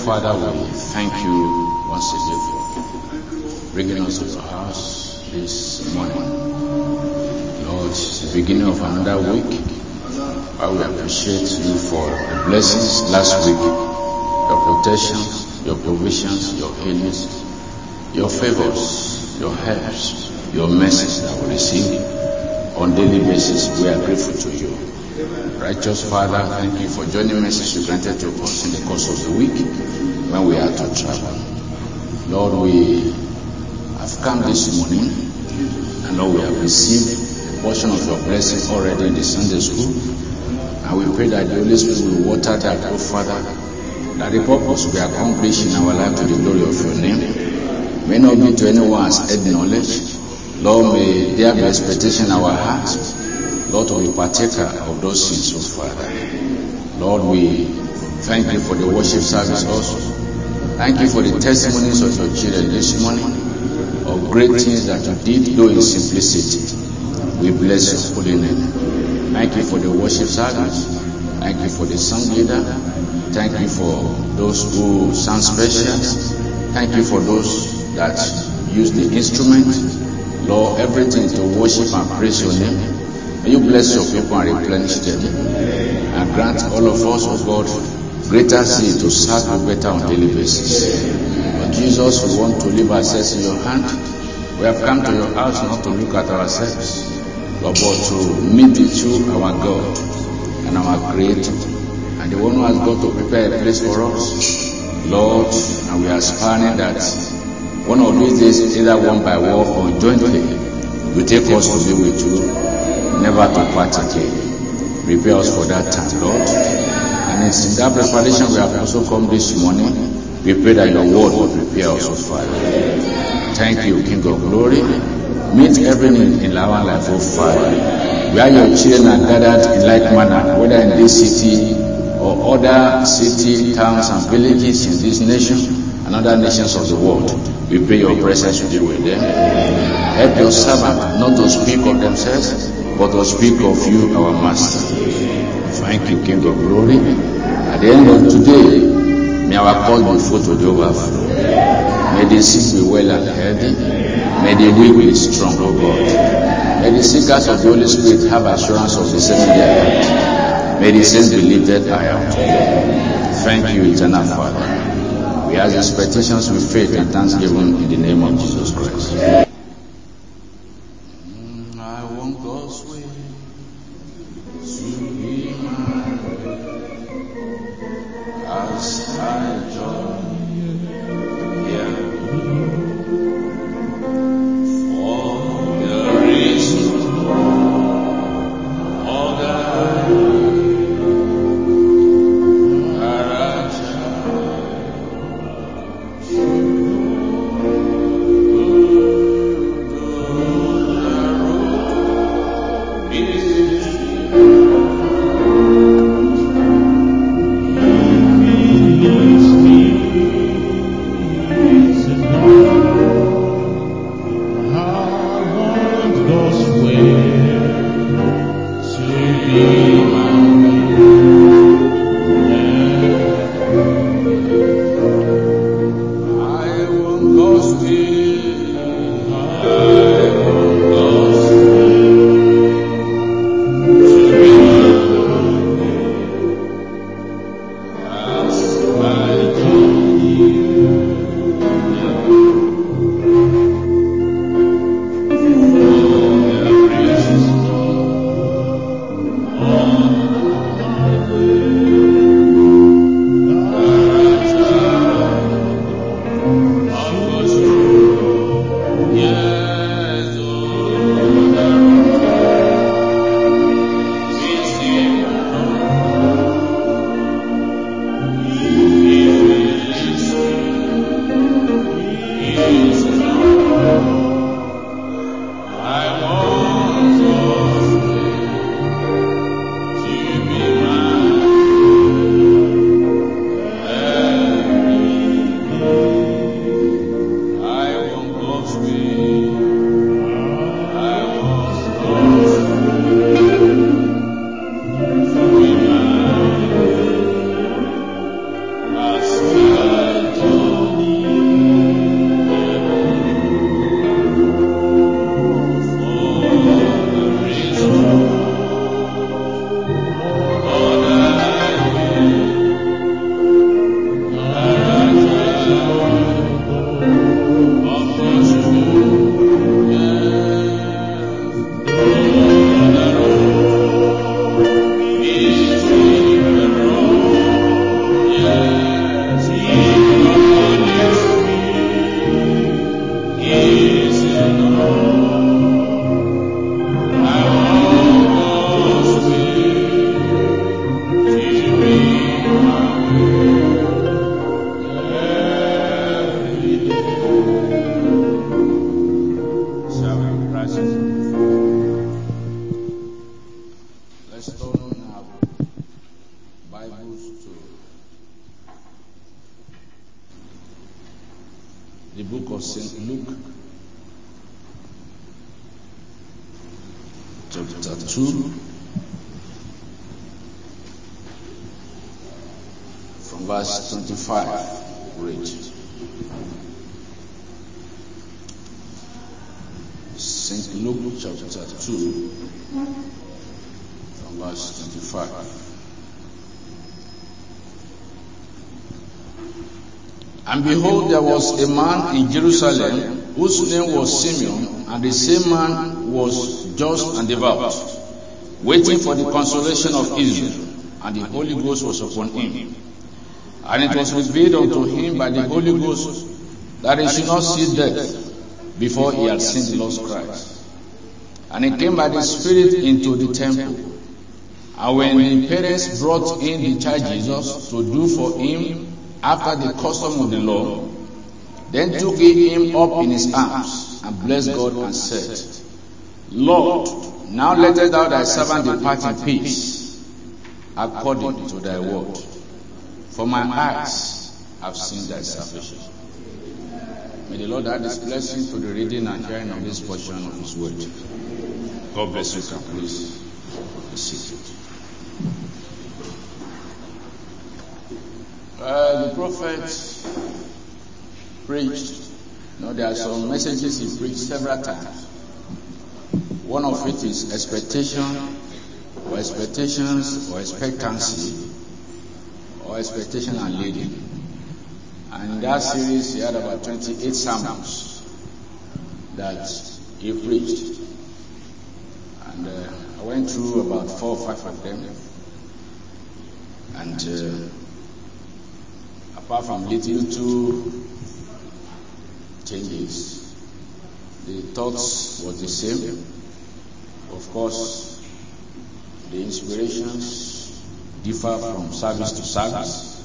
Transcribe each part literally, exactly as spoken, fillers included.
Father, we thank you once again for bringing us to your house this morning. Lord, it's the beginning of another week. I will appreciate you for the blessings last week, your protection, your provisions, your healings, your favors, your helps, your mercies that we receive on daily basis. We are grateful to you. Righteous Father, thank you for joining mercies you granted to us in the course of the week when we had to travel. Lord, we have come this morning, and Lord, we have received a portion of your blessing already in the Sunday school, and we pray that the Holy Spirit will water that, oh Father, that the purpose will be accomplished in our life to the glory of your name. May not be to anyone's head knowledge. Lord, may there be expectation in our hearts, Lord, to be partaker of those things, oh Father. Lord, we thank you for the worship service also. Thank you for the testimonies of your children this morning, of great things that you did, though in simplicity. We bless your holy name. Thank you for the worship service. Thank you for the song leader. Thank you for those who sound special. Thank you for those that use the instrument. Lord, everything to worship and praise your name. May you bless your people and replenish them, and grant all of us, oh God, greater zeal to serve you better on a daily basis. But Jesus, we want to leave ourselves in your hand. We have come to your house not to look at ourselves, but, but to meet with you, our God and our Creator, and the one who has got to prepare a place for us, Lord. And we are aspiring that one of these days, either one by one or jointly, you take us to be with you, never to part again. Prepare us for that time, Lord. And it's in that preparation we have also come this morning. We pray that your word will prepare us, oh Father. Thank you, King of Glory. Meet every need in our life, oh Father. Where your children are gathered in like manner, whether in this city or other city, towns, and villages in this nation and other nations of the world, we pray your presence will be with them. Help your servant not to speak of themselves, but to speak of you, our Master. Thank you, King of Glory. At the end of today, may our call be full to the overflow. May the sick be well and healthy. May the weak be strong, O God. May the seekers of the Holy Spirit have assurance of the same in their heart. May the saints be lifted high up to you. Thank you, eternal Father. We ask these petitions with faith and thanksgiving in the name of Jesus Christ. It is chapter two, from verse twenty-five, read. Saint Luke chapter two, from verse twenty-five. And behold, there was a man in Jerusalem whose name was Simeon, and the same man was just and devout, waiting for the consolation of Israel, and the Holy Ghost was upon him. And it was revealed unto him by the Holy Ghost that he should not see death before he had seen the Lord Christ. And he came by the Spirit into the temple. And when the parents brought in the child Jesus to do for him after the custom of the law, then took he him up in his arms, and blessed God, and said, Lord, now lettest thou thy servant depart in peace, according to thy word. For my eyes have seen thy salvation. May the Lord add his blessing to the reading and hearing of this portion of his word. God bless you, can please be seated. Uh, the prophet preached. You know, there are some messages he preached several times. One of it is expectation, or expectations, or expectancy, or expectation and leading. And in that series, he had about twenty-eight sermons that he preached. And uh, I went through about four or five of them. And uh, apart from little two changes, the thoughts was the same. Of course, the inspirations differ from service to service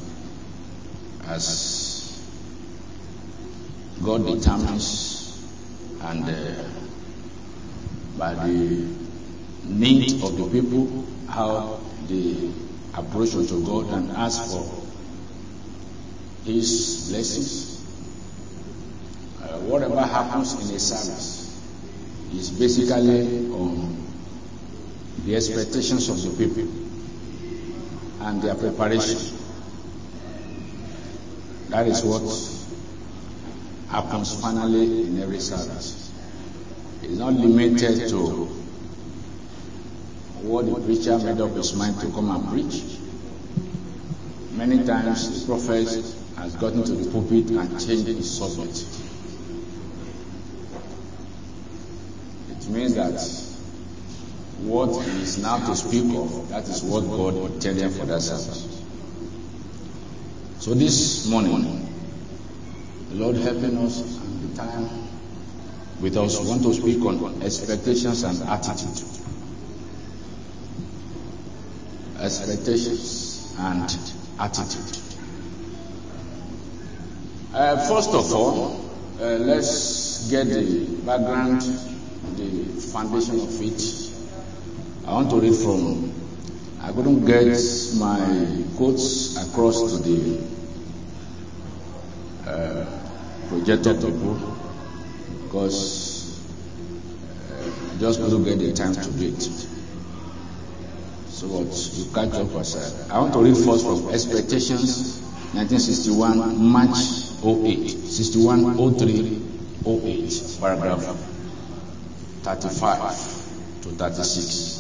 as God determines, and uh, by the need of the people, how they approach unto God and ask for His blessings. Uh, whatever happens in a service is basically on the expectations of the people and their preparation. That is what happens finally in every service. It's not limited to what the preacher made up his mind to come and preach. Many times the prophet has gotten to the pulpit and changed his subject. It means that what he is now to speak of, that is what God intended for that service. So this morning, the Lord helping us and the time with us, want to speak on expectations and attitude. Expectations and attitude. Uh, first of all, uh, let's get the background, the foundation of it. I want to read from, I couldn't get my quotes across to the uh, projector people because uh, I just couldn't get the time to do it. So what you catch up as I, I want to read first from Expectations, nineteen sixty-one, March oh eight, sixty-one oh three oh eight, paragraph thirty-five to thirty-six.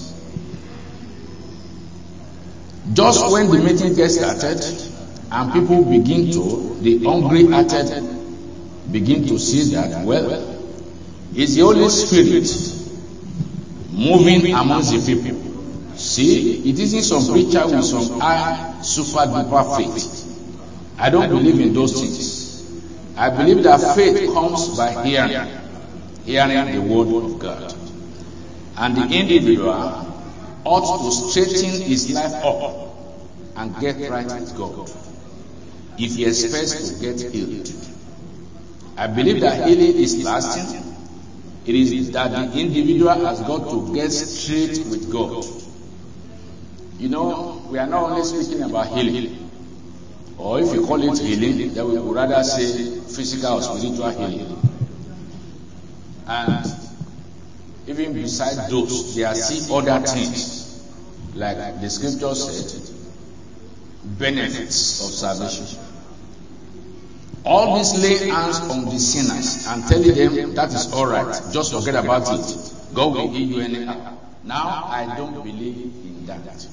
Just when the meeting gets started and people begin to, the hungry-hearted begin to see that, well, it's the Holy Spirit moving amongst the people. See, it isn't some preacher with some high, super duper faith. I don't believe in those things. I believe that faith comes by hearing, hearing the word of God. And the individual ought to straighten his life up and get right with God if he expects to get healed. I believe that healing is lasting. It is that the individual has got to get straight with God. You know, we are not only speaking about healing, or if you call it healing, then we would rather say physical or spiritual healing. And even beside those, there are still other things, like the scripture said, benefits of salvation. All this lay hands on the sinners and telling them that is all right, just forget about it. God will give you anyhow. Now I don't believe in that.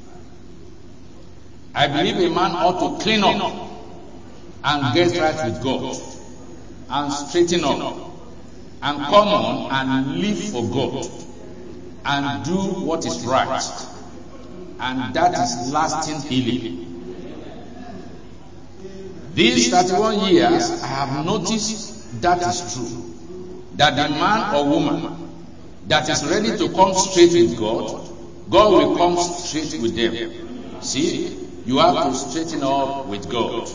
I believe a man ought to clean up and get right with God and straighten up and come on and live for God and do what is right, and that is lasting healing. These thirty-one years, I have noticed that is true. That the man or woman that is ready to come straight with God, God will come straight with them. See, you have to straighten up with God.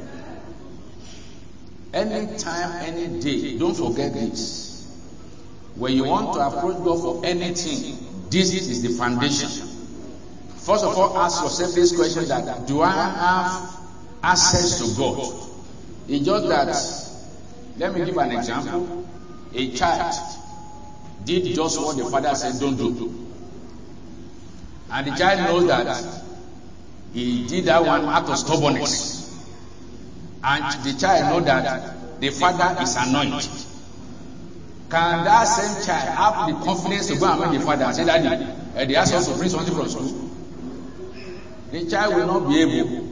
Anytime, any day, don't forget this. When you want to approach God for anything, this is the foundation. First of all, ask yourself this question: that do I have access to God? It's just that, let me give an example. A child did just what the father said don't do. And the child knows that he did that one out of stubbornness. And the child knows that the father is annoyed. Can that same child have the confidence to go and meet the father and say, Daddy, uh, they asked us to bring something from school? The child will not be able.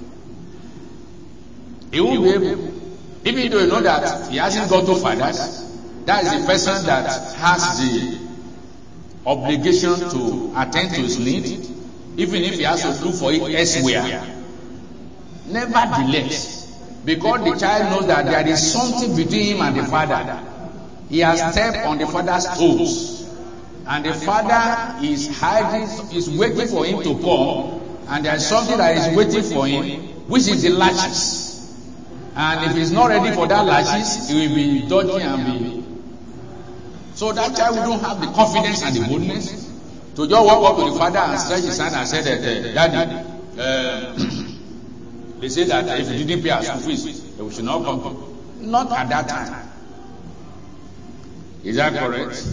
He won't be able. Even though you know that he hasn't got two fathers, that is the person that has the obligation to attend to his need, even if he has to look for it elsewhere. Nevertheless, because the child knows that there is something between him and the father, he has stepped on the father's toes, and the father is hiding, is waiting for him to come, and there is something that is waiting for him, which is the lashes. And if he's not ready for that lashes, he will be dodging and be. So that child will not have the confidence and the boldness to just walk up to the father and stretch his hand and say that, uh, Daddy, uh, they say that if you didn't pay our school fees, we should not come to. Not at that time. Is that correct?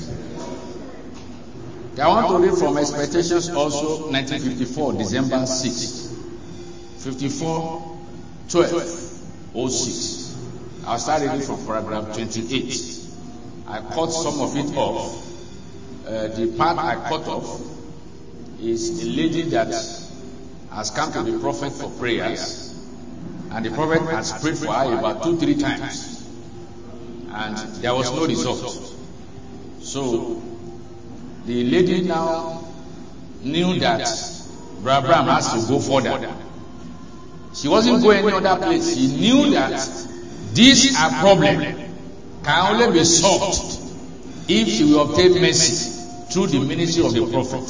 I want to read from Expectations also, nineteen fifty-four, December sixth. fifty-four, twelve, oh six. I'll start reading from paragraph twenty-eight. I cut some of it off. Uh, the part I cut off is a lady that has come to the prophet for prayers, and the prophet has prayed for her about two, three times, and there was no result. So the lady now knew that Abraham has to go further. She wasn't going any other place. She knew that these are problems can only be solved if she will obtain mercy through the ministry of the prophet.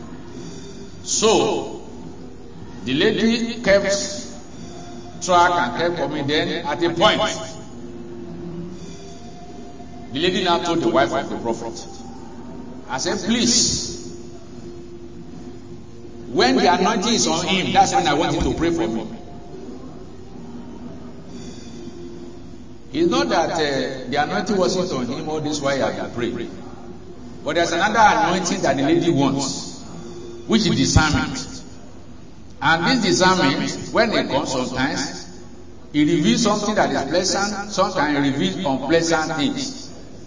So the lady kept track and kept coming. Then at a point, the lady now told the wife of the prophet, I said, please, when the anointing is on him, that's when I want you to pray for me. It's not that uh, the anointing wasn't on him, all this while he had to pray. But there's another anointing that the lady wants, which is discernment. And this discernment, when it comes sometimes, it reveals something that is pleasant, sometimes it reveals unpleasant things.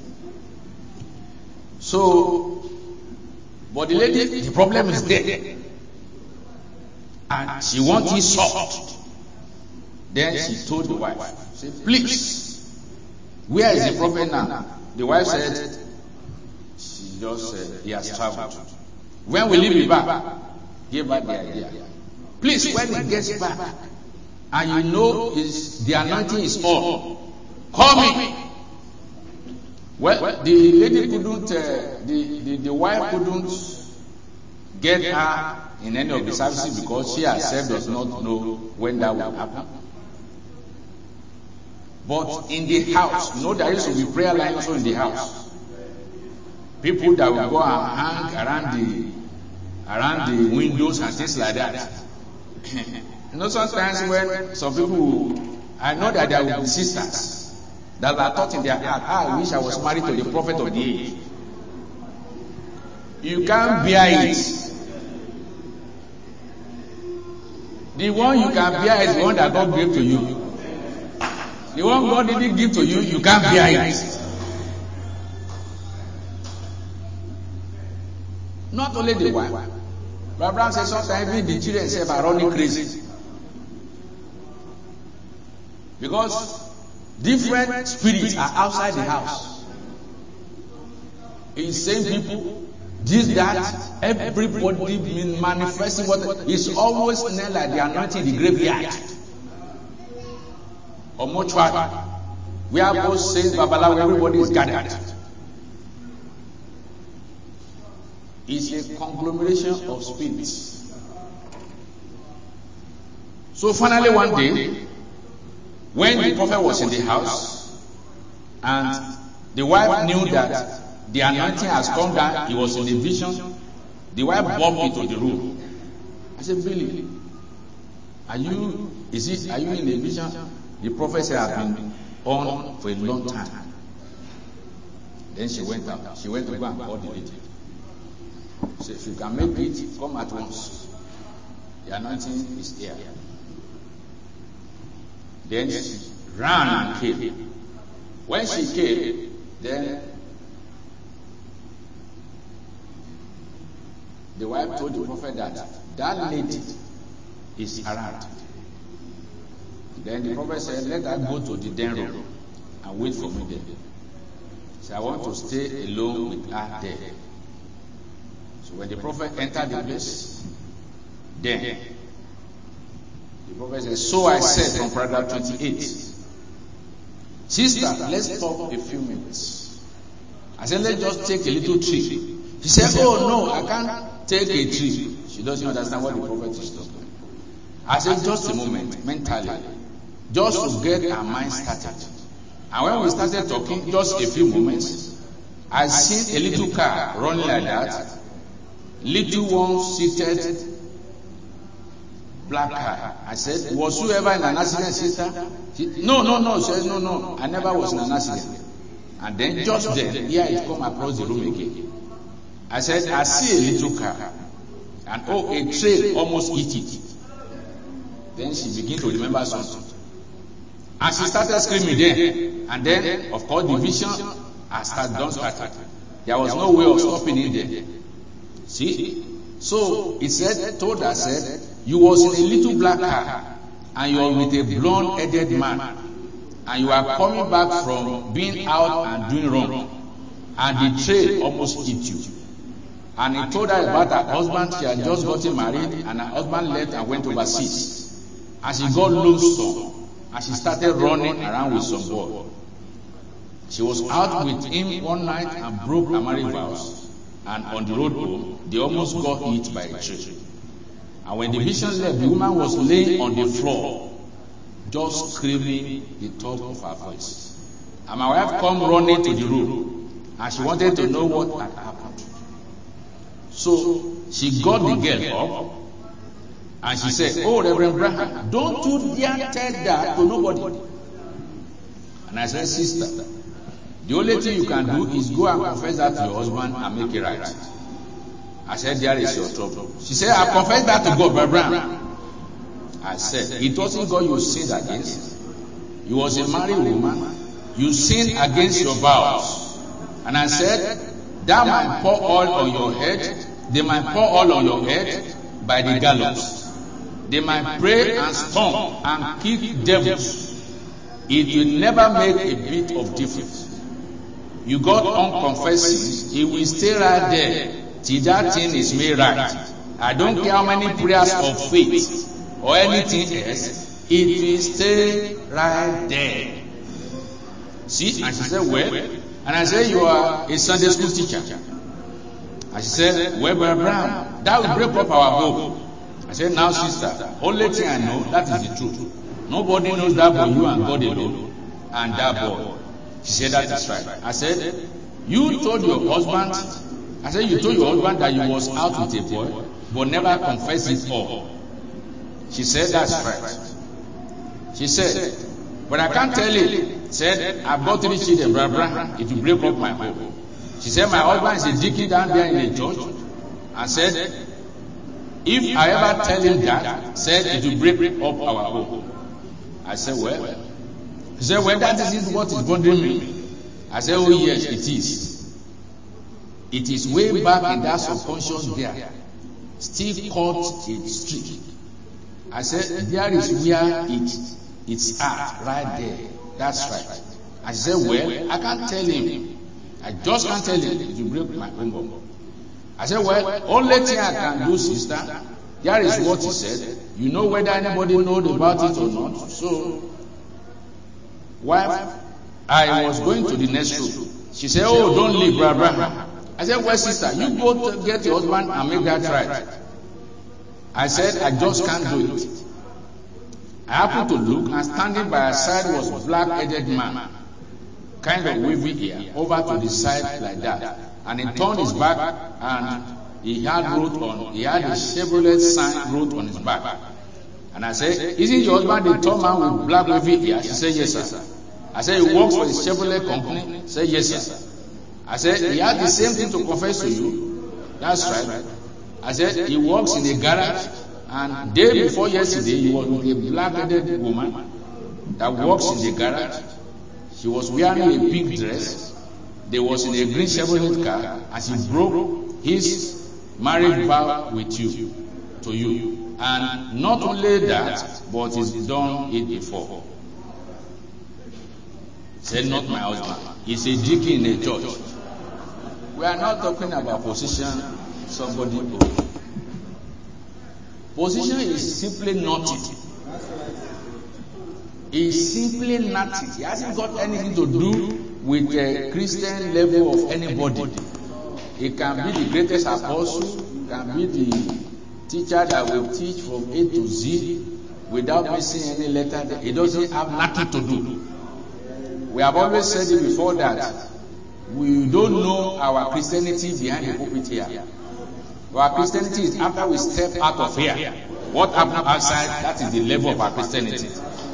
So, but the lady, the problem is there. And she wants it solved. Then she told the wife, she said, please, where is the prophet now? The wife said, she just said, he has traveled. When will he be back? Give her the idea. Please, when he gets back, and you know his, the anointing is on, call me. Well, the lady couldn't, uh, the, the, the wife couldn't get her in any of the services because she herself does not know when that will happen. But in the house, you know, there used to be prayer line also in the house. People that will go and hang around the around the windows and things like that. You know, sometimes when some people, I know that there will be sisters that are thought in their heart, ah, I wish I was married to the prophet of the age. you can't bear it. The one you can bear is the one that God gave to you. The one God didn't give to you, you can't bear it. Not only the wife. But Abraham says sometimes even the children say are running crazy. Because different spirits are outside the house. Insane people, this, that, everybody been manifesting what is always nailed like the anointing in the graveyard. Or mortuary. We are both saints, Babalawo, everybody is gathered. It's a conglomeration of spirits. So finally one day, when the prophet was in the house, and the wife knew that the anointing has come down, he was in the vision, the wife bumped into the room. I said, Billy, are you, is it, are you in the vision? The prophet said, I've been on for a long time. Then she went out. She went to go and call the lady. So if you can make it, come at once. The anointing is here. Then she ran and came. When she came, then the wife told the prophet that that lady is around. Then the prophet said, let her go to the den room and wait for me there. So I want to stay alone with her there. So when the prophet entered the place, then the prophet said, so I said from paragraph twenty-eight, sister, let's talk a few minutes. I said, let's just take a little tree. She said, oh no, I can't take a tree. She doesn't understand what the prophet is talking. I said, just a moment, mentally, just to get our mind started. And when we started talking, just a few moments, I seen a little car running like that. Little one seated, black car. I said, was you ever in an accident, sister? She, no, no, no. She said, no, no. I never was in an accident. And then just then, here it come across the room again. I said, I see a little car. And oh, a train almost hit it. Then she began to remember something. And she started screaming then. And then, of course, the vision has done started. There was no way of stopping it there. See? So, it said, told her, said, you was in a little black car, and you are with a blonde-headed man, and you are coming back from being out and doing wrong, and the train almost hit you. And he told her about her husband. She had just gotten married, and her husband left and went overseas. And she got lonesome, and she started running around with some boy. She was out with him one night and broke her marriage vows. And on the road home, they almost got hit by a train. And when the vision left, the woman was laying on the floor, just screaming the top of her voice. And my wife come running to the room, and she wanted to know what had happened. So she got the girl up, and she said, oh, Reverend Branham, don't you dare tell that to nobody. And I said, sister, the only thing you can do is go and confess that to your husband and make it right. I said, there is your trouble. She said, I confessed that to God, Brother Branham. I said, it wasn't God you sinned against. You was a married woman. You sinned against your vows. And I said, that might pour oil on your head. They might pour oil on your head by the gallows. They might pray and stomp and kick devils. It will never make a bit of difference. You got unconfessed sins, it will stay right there till that thing is made right. I don't care how many prayers of faith or anything else, it will stay right there. See? And she said, well, and I said, you are a Sunday school teacher. And she said, well, Brother Brown, that will break up our hope. I said, now sister, only thing I know, that is the truth. Nobody knows that but you and God alone and that boy. She said, that is right. I said, you told your husband, I said, you told your husband that you was out with a boy, but never confessed it all. She said, that's right. She said, but I can't tell you. Said, I've got three children, Brother Branham, it will break up my home. She said, my husband is a deacon down there in the church. And said, if I ever tell him that, said it will break up our home. I said, well. She said, well, that isn't what is bothering me. I said, oh yes, it is. It is way back in that subconscious there. Still caught a streak. I said, there is where it it's at, right there. That's right. I said, well, I can't tell him. I just can't tell him. It will break my home. I said, well, only thing I can do, sister, there is what he said. You know whether anybody knows about it or not. So, wife, I was going to the next room. She said, oh, don't leave, brother. I said, well, sister, you go to get your husband and make that right. I said, I just can't do it. I happened to look, and standing by her side was a black-headed man, kind of wavy hair, over to the side like that. And he turned his back, and he had wrote on, he had a Chevrolet sign wrote on his back. And I said, isn't your husband the tall man with black wavy hair? She said, yes, sir. I said, he works for the Chevrolet company? She said, yes, sir. I said, he had the same thing to confess to you? That's right. I said, he works in a garage, and day before yesterday, he was with a black-headed woman that works in the garage. She was wearing a pink dress. They was in a green Chevrolet car, and she broke his marriage vow with you, to you. And not only that, but he's done it before. Said, not my husband. He's a deacon in a church. We are not talking about position somebody owns. Position is simply nothing. It's simply nothing. It hasn't got anything to do with the Christian level of anybody. It can be the greatest apostle, it can be the teacher that will teach from A to Z without missing any letter. It doesn't have nothing to do. We have always said it before that we don't know our Christianity behind the pulpit here. Our Christianity is after we step out of here. What happens outside, that is the level of our Christianity.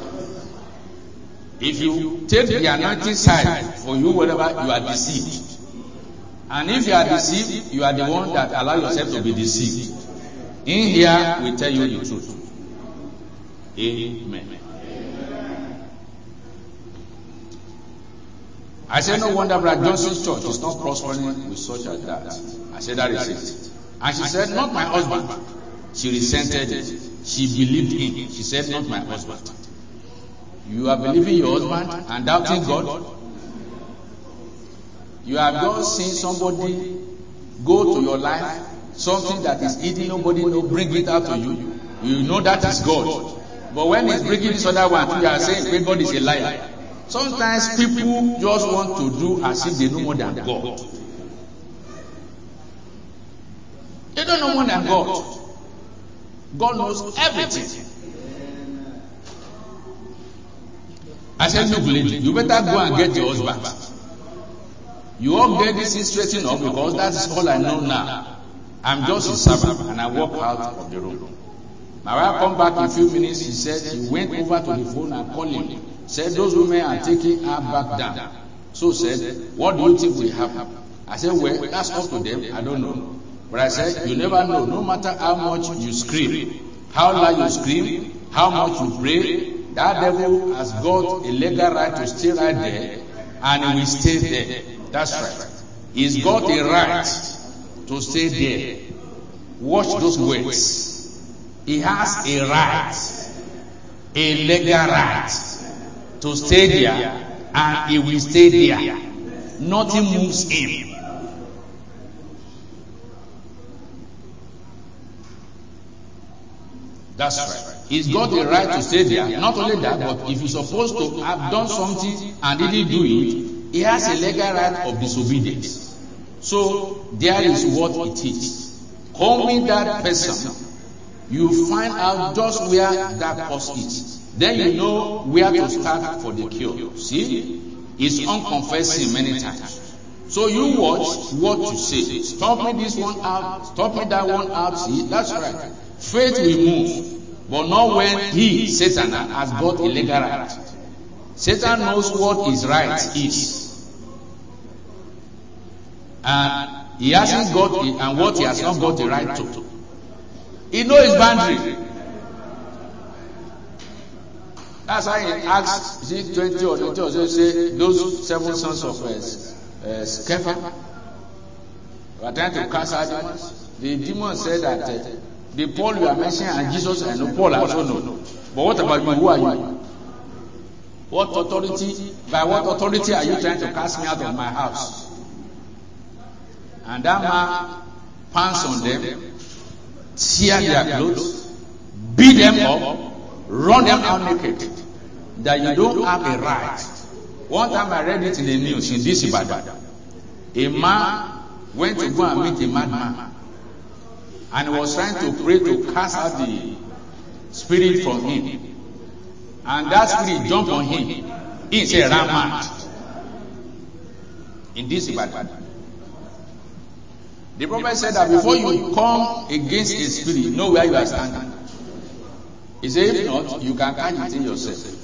If you take the anointing side for you, whatever, you are deceived. And if you are deceived, you are the one that allow yourself to be deceived. In here, we tell you the truth. Amen. I said, no wonder Brother Johnson's church is not prospering with such as that. I said, that is it. And she said, not my husband. She resented it. She believed him. She said, not my husband. You are believing your husband and doubting God. You have just seen somebody go to your life, something that is hidden, nobody know, bring it out to you. You know that is God. But when he's bringing this other one, you are saying, God is a liar. Sometimes people just want to do as if they know more than God. They don't know more than God. God knows everything. I said, look, lady, you better go and get your husband. You all get this thing straightened up because that is all I know now. I'm just a servant and I walk out of the room. My wife come back in a few minutes. She said she went over to the phone and called him. Said those women are taking her back down. So said, what do you think will happen? I said, well, that's up to them. I don't know. But I said, you never know. No matter how much you scream, how loud you scream, how much you pray, that devil has got a legal right to stay right there, and he will stay there. That's right. He's got a right to stay there. Watch those words. He has a right, a legal right to stay there, and he will stay there. Nothing moves him. That's right. He's got the right to stay there. Not only that, but if he's supposed to have done something and didn't do it, he has a legal right of disobedience. So there is what it is. Calling that person, you find out just where that cause is. Then you know where to start for the cure. See? It's unconfessing many times. So you watch what you say. Stop me this one out. Stop me that one out. See? That's right. Faith will move, but not when he, Satan, has got a legal right. Satan knows what is right is. and he hasn't got it, and what he has not got the right to. He knows his boundary. That's why in Acts twenty or twenty, also say those seven sons of uh, uh, Sceva were trying to cast out demons. The demon said that uh, the Paul you are mentioning and Jesus, I know Paul also know. But what about you? Who are you? What authority? By what authority are you trying to cast me out of my house? And that man pounced on them, tear their clothes, beat them up, run them out naked. That you don't have a right. One time I read it in the news in this Ibadan. A man went to go and meet a madman, and he was trying to pray to cast out the spirit from him. And that spirit jumped on him. He said, ran mad. In this Ibadan. The prophet said that before you come against a spirit, know where you are standing. He said, if not, you can catch it in yourself.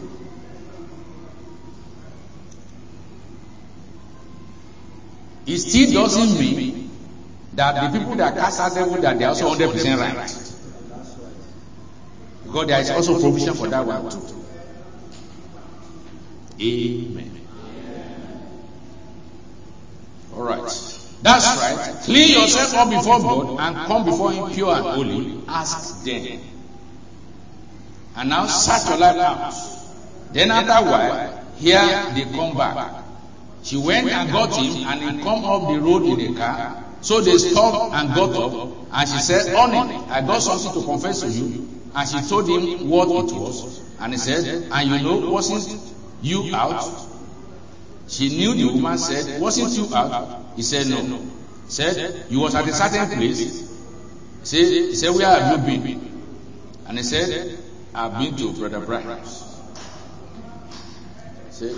It still doesn't mean that the people that cast out devil that they are also one hundred percent right. Because there is also provision for that one too. Amen. Alright. That's right. Clean yourself up before God and come before Him pure and holy. Ask them. And now search your life out. Then after a while, here they come back. She went and got him, and he come up the road in a car. So they stopped and got up, and she said, honey, I got something to confess to you. And she told him what it was. And he said, and you know, wasn't you out? She knew the woman said, wasn't you out? He said, no. Said, you was at a certain place. Said, he said, where have you been? And he said, I've been to Brother Brian's. Said,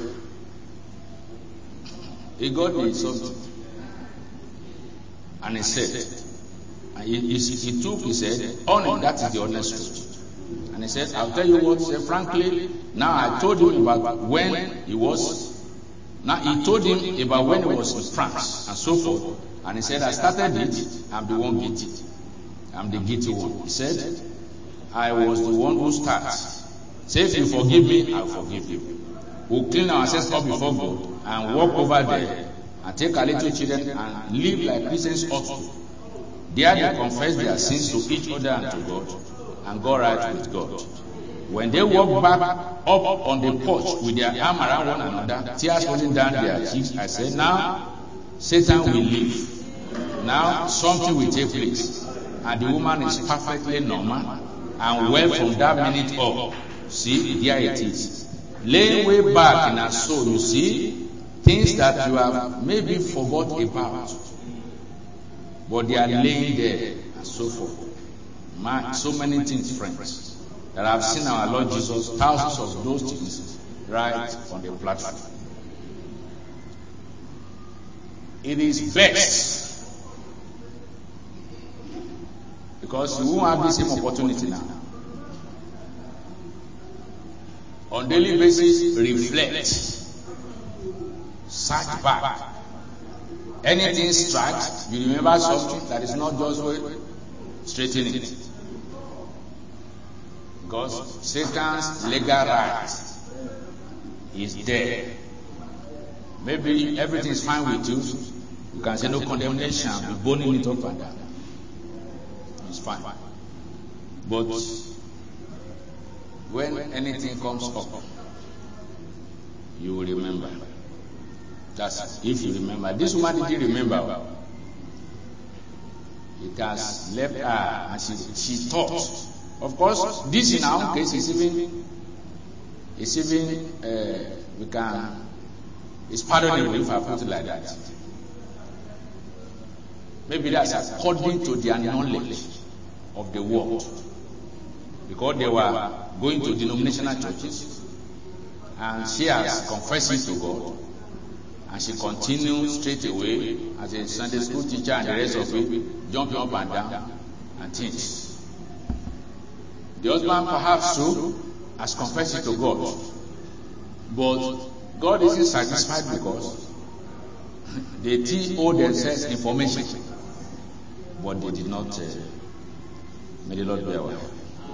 he got me something. And he said, and he, he, he took, he said, honey, that is the honest truth. And he said, I'll tell you what, said, frankly, now I told him about when he was, now he told him about when he was in France and so forth. And he said, I started it, I'm the one guilty. I'm the guilty one. He said, I was the one who started. Say, if you forgive me, I'll forgive you. We'll clean ourselves up before God and walk over there and take our little children and live like Christians ought to. There they confess their sins to each other and to God and go right with God. When they walk back up on the porch with their arm around one another, tears rolling down their cheeks, I said, now Satan will leave. Now something will take place. And the woman is perfectly normal and well from that minute up. See, there it is. Laying way back in her soul, you see, things that you have maybe forgot about. But they are laying there and so forth. Man, so many things, friends, that I've seen our Lord Jesus, thousands of those things, right on the platform. It is best, because you won't have the same opportunity now. On daily basis, reflect, search back. Anything strikes, you remember something that is not just straightening it. Because Satan's legal right is there. Maybe everything is fine with you. You can say no condemnation, be boning it up and down. It's fine. But when anything comes up, you will remember. That's if you remember. This woman didn't remember. It has left her, and she, she thought. Of course, this in our case is even, is even, uh, we can, it's pardonable if I put it like that. Maybe that's according to their knowledge of the word. Because they were going to denominational churches, and she has confessed it to God, and she continued straight away as a Sunday school teacher and the rest of it, jumping up and down and things. The husband perhaps too has confessed it to God, but God isn't satisfied because They T O themselves information, but they did not. Uh, may the Lord be our help.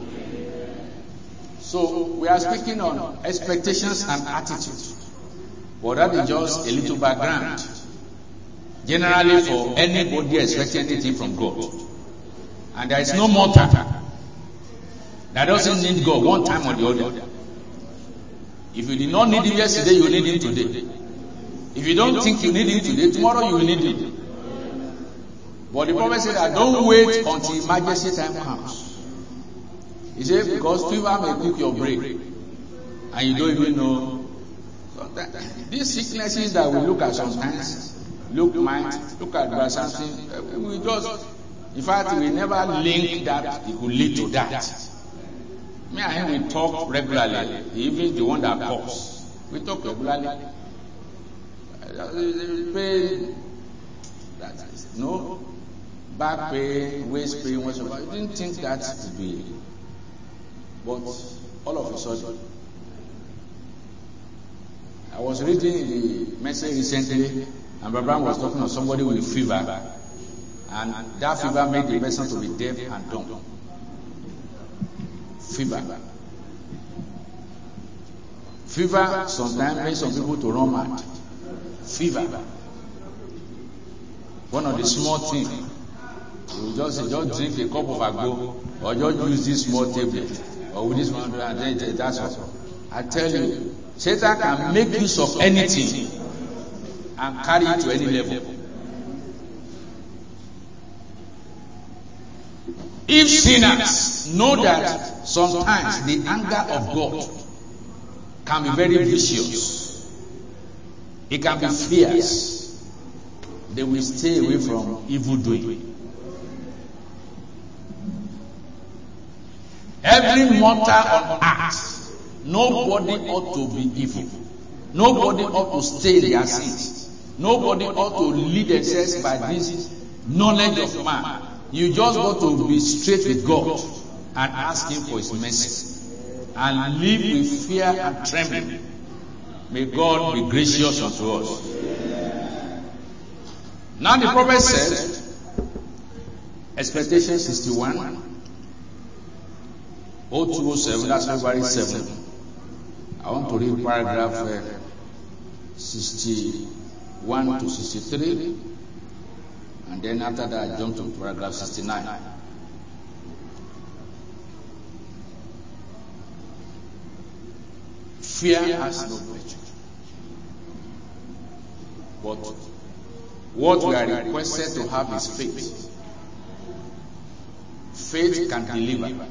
So we are speaking on expectations and attitude. But that is just a little background. Generally, for anybody expecting anything from God, and there is no mortal that doesn't need God one time or the other. If you did not need Him yesterday, you will need Him today. If you don't think you need Him today, tomorrow you will need Him. But the prophet said that don't wait until emergency time comes. He said because fever may cook your brain, and you don't even know. Sometimes these sicknesses that we look at sometimes, look mind, look at something, we just, in fact, we never link that it could lead to that. Me and him, we talk regularly. Even the one that coughs, we talk regularly. Pain, that is, no, back pain, waist pain, whatever. I didn't think that would be. But all of a sudden, I was reading the message recently, and Brother was talking to somebody with fever, and that fever made the person to be deaf and dumb. Fever. Fever sometimes makes some people to run mad. Fever. One of the small things, you just just drink a cup of agbo, or just use this small tablet, or with this one, and then that's all. I tell you, Satan can make use of anything and carry it to any level. If sinners know that sometimes the anger of God can be very vicious, it can be fierce, they will stay away from evil doing. Every mortal on earth, nobody ought to be evil. Nobody ought to stay in their sins. Nobody ought to lead themselves by this knowledge of man. You just got to be straight with God and ask Him for His mercy and live with fear and trembling. May God be gracious unto us. Now the prophet said, expectation sixty-one, oh two oh seven, that's February seventh. I want to read paragraph uh, sixty-one to sixty-three. And then after that, I jump to paragraph sixty-nine. Fear has no virtue. But what we are requested to have is faith. Faith can deliver.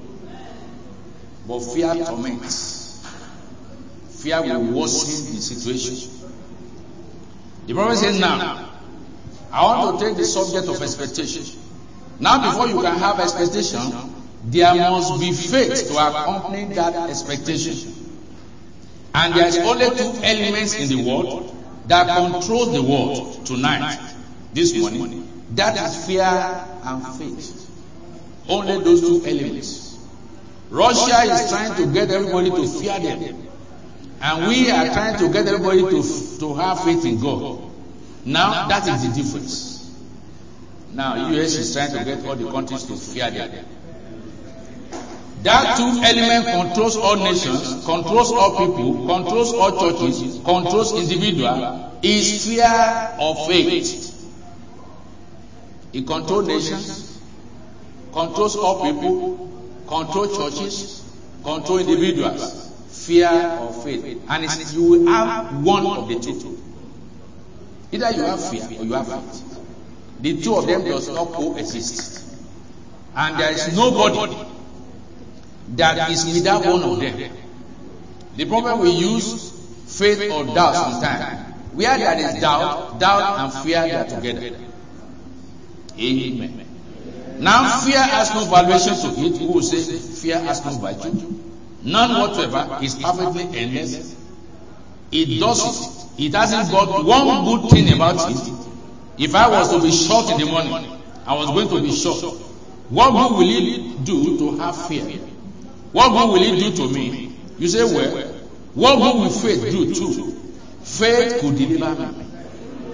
But fear torments. Fear will worsen the situation. The prophet says now, I want to take the subject of expectation. Now, before you can have expectation, there must be faith to accompany that expectation. And there is only two elements in the world that control the world tonight, this morning. That is fear and faith. Only those two elements. Russia is trying to get everybody to fear them. And we are trying to get everybody to, to have faith in God. Now, that is the difference. Now, U S is trying to get all the countries to fear them. That two element controls all nations, controls all people, controls all churches, controls individuals, is fear or faith. It controls nations, controls all people, controls churches, controls individuals. Fear or faith. And it's, you will have one of the two. Either you have fear or you have faith. The two of them does not coexist. And there is nobody that is without one of them. The problem we use faith or doubt sometimes. Where there is doubt, doubt and fear they are together. Amen. Now fear has no valuation to it. Who will say fear has no value? None whatsoever. Is perfectly endless. It does it. It hasn't got one good thing about it. If I was to be shot in the morning, I was going to be shot. What good will it do to have fear? What good will it do to me? You say, well, what good will faith do too? Faith could deliver me.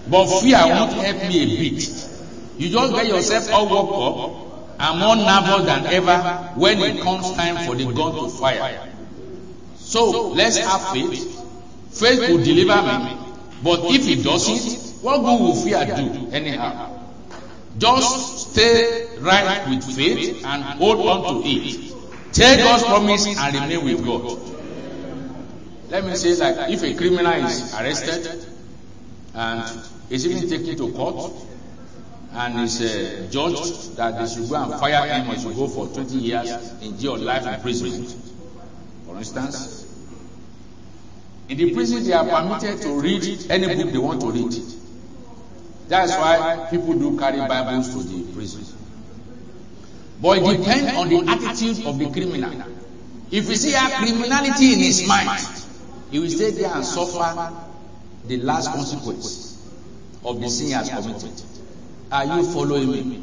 but fear won't help me a bit. You just get yourself all worked up and more nervous than ever when it comes time for the gun to fire. So let's have faith. Faith will deliver me. But if it doesn't, what good will fear do anyhow? Just stay right with faith and hold on to it. Take God's promise and remain with God. Let me say, like, if a criminal is arrested and is even taken to court and is uh, judged that they should go and fire him or should go for twenty years in jail or life imprisonment, for instance, in the prison they are permitted to read any book they want to read. That's why people do carry Bibles to the prison. But it depends on the attitude of the criminal. If you see a criminality in his mind, he will stay there and suffer the last consequence of the sin he has committed. Are you following me?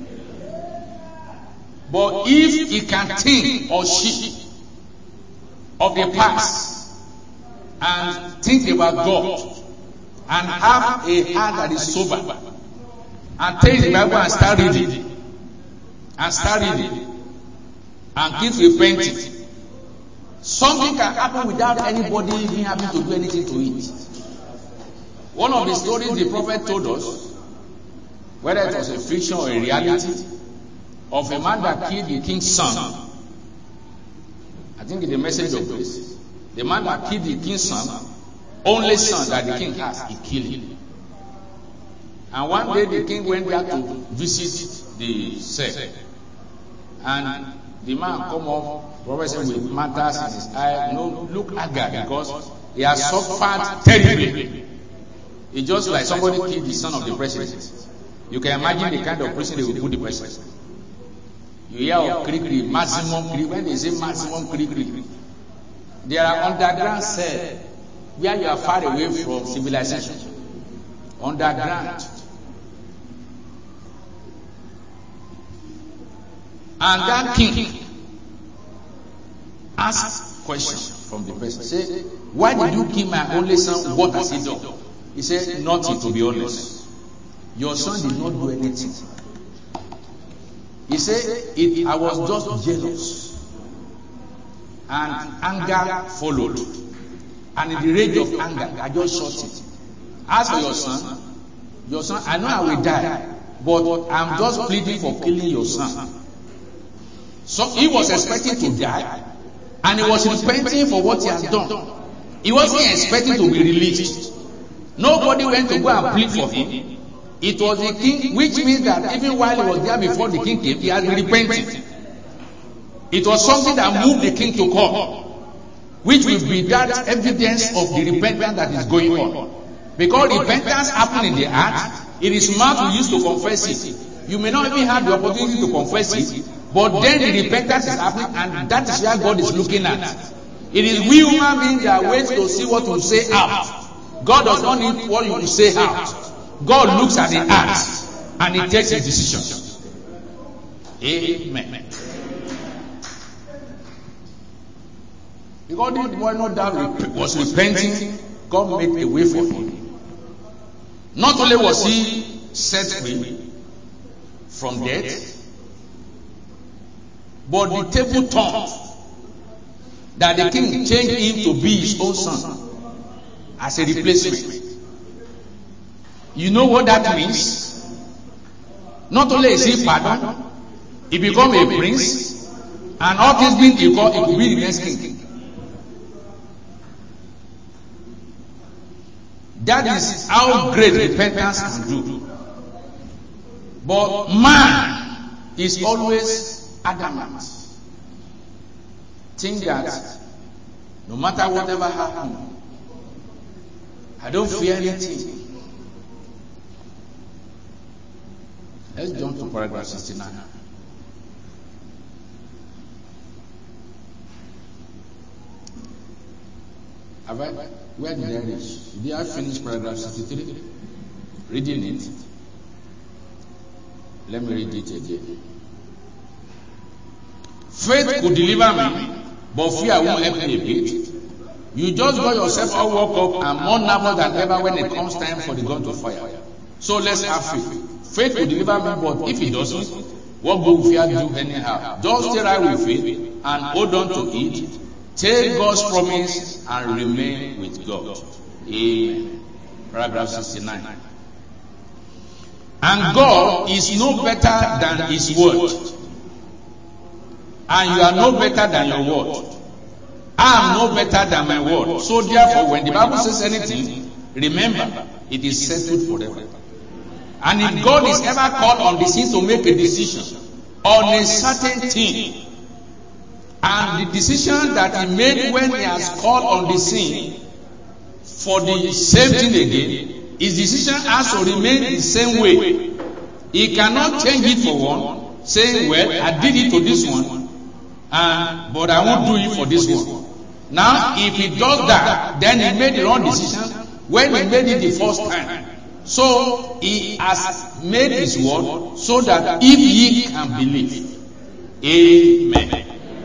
But if he can think or she of the past and think about God and have a heart that is sober and take the Bible and start reading and start reading and keep repenting, something can happen without anybody even having to do anything to it. One of the stories the prophet told us, whether it was a fiction or a reality, of a man that killed the king's son. I think in the message of grace, the man that killed the king's son, only son that the king has, he killed him. And one day the king went there to visit the cell. And the man come up, prophet said, with matters in his eye, no, look haggard, because he has suffered terribly. It's just like somebody killed the son of the president. You can imagine the kind of prison they will put the president. You hear of krikri, maximum krikri. When they say maximum krikri, there are underground cells where you are far away from civilization. Underground. And that king asked questions from the person. Say, why did you kill my only son? What has he done? He said, nothing, to be honest. Your son did not do anything. He said, it, I was just jealous. And anger followed. And in the rage of anger, I just shot it. As for your son, your son, I know I will die, but I'm just pleading for killing your son. So he was expecting to die, and he was repenting for what he has done. He wasn't expecting to be released. Nobody went to go and plead for him. It was the king, which means that even while he was there before the king came, he had been repenting. It was something that moved the king to come, which will be that evidence of the repentance that is going on. Because repentance happens in the heart, it is mouth we use to confess it. You may not even have the opportunity to confess it, but then the repentance is happening, and that is where God is looking at. It is we human beings that wait to see what you say out. God does not need what you say out. God looks at the heart and he takes his decision. Amen. Because this boy no doubt was repenting, God made a way for him. Not only was he set free from death, but the table turned that the king changed him to be his own son as a replacement. You know what that means? Not only is he pardoned, he becomes a prince, and all things being equal, he could be the next king. That is how great repentance can do. But man is always adamant. Think that no matter whatever happens, I don't fear anything. Let's jump to paragraph sixty-nine. Have I, where did I reach? Did I finish paragraph sixty-three? Reading it. Let me read it again. Faith could deliver me, but fear won't help me a bit. You just got yourself all woke up and more nervous than ever when it comes time for the gun to fire. So let's have faith. Faith will deliver me, but if it doesn't, what good will fear do anyhow? Just stay right with faith and hold on to it. Take God's promise and remain with God. Amen. Paragraph sixty-nine. And God is no better than His word. And you are no better than your word. I am no better than my word. So therefore, when the Bible says anything, remember, it is settled forever. And if God is ever called on the scene to make a decision on a certain thing, and the decision that he made when he has called on the scene for the same thing again, his decision has to remain the same way. He cannot change it for one, saying, well, I did it to this one, uh, but I won't do it for this one. Now, if he does that, then he made the wrong decision when he made it the first time. So, he has made his word so that if ye can believe. Amen.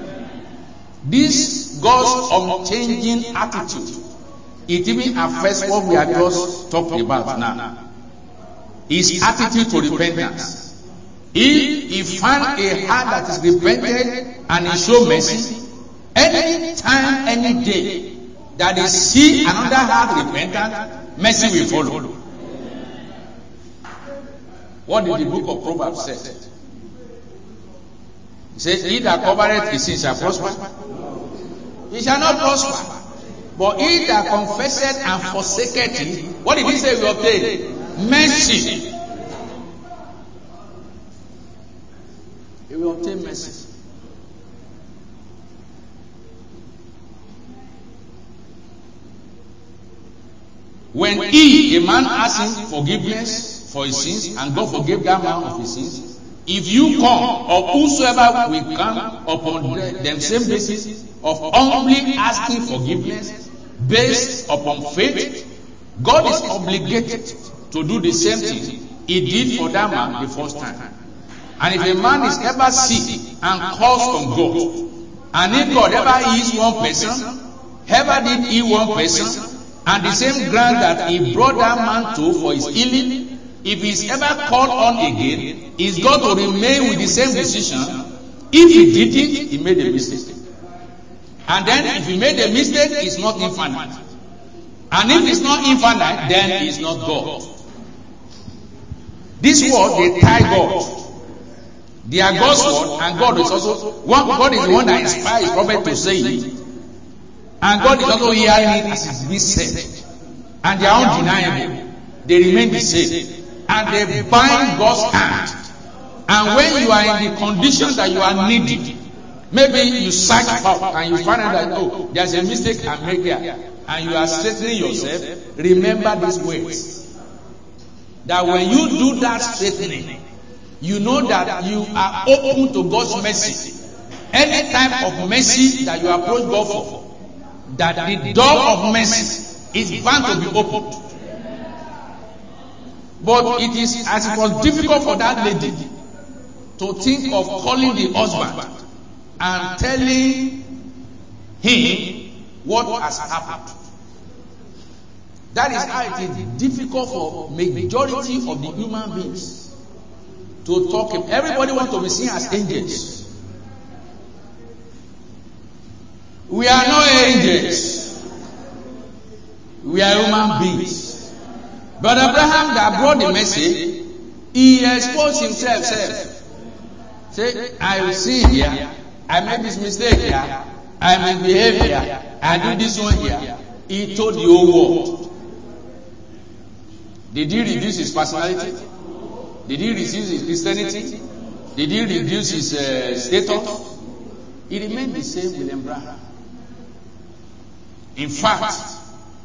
This God's unchanging attitude, it even affects what we are just talking about now. His attitude to repentance. If he find a heart that is repented and he show mercy, any time, any day that they see another heart repentant, mercy will follow. What did the book of Proverbs say? He says, he that covereth his sin shall prosper. He shall not prosper. But he that confesseth and forsaketh it, what did he say we obtain? Mercy. He will obtain mercy. When he, a man, asks him forgiveness for his sins, and God forgave that man of his sins, if you come, or whosoever will come upon them same basis of humbly asking forgiveness based upon faith, God is obligated to do the same thing he did for that man the first time. And if a man is ever sick and calls on God, and if God ever heals one person, ever did heal one person, and the same ground that he brought that man to for his healing, if he's ever called on again, he's got to remain with the same decision. If he didn't, he made a mistake. And then if he made a mistake, it's not infinite. And if it's not infinite, then it's not God. This word, they tie God. They are God's word, and God is also one. God is the one that inspires his prophet to say it, and God is also hearing it as it's being said. And they are undeniable. They remain the same. And they bind God's hand. And when you are in the condition that you are needy, maybe you search out and you find out that, oh, there's a mistake I made here, and you are straightening yourself, remember these words. That when you do that straightening, you know that you are open to God's mercy. Any type of mercy that you approach God for, that the door of mercy is bound to be opened. But it is as it was difficult for that lady to think of calling the husband and telling him what has happened. That is how it is difficult for majority of the human beings to talk. Everybody wants to be seen as angels. We are not angels. We are human beings. But Abraham that brought the message, he exposed himself. Say, I see here, I made this mistake here, I misbehave here, I do this one here. He told the whole world. Did he reduce his personality? Did he reduce his Christianity? Did he reduce his uh, status? He remained the same with Abraham. In fact,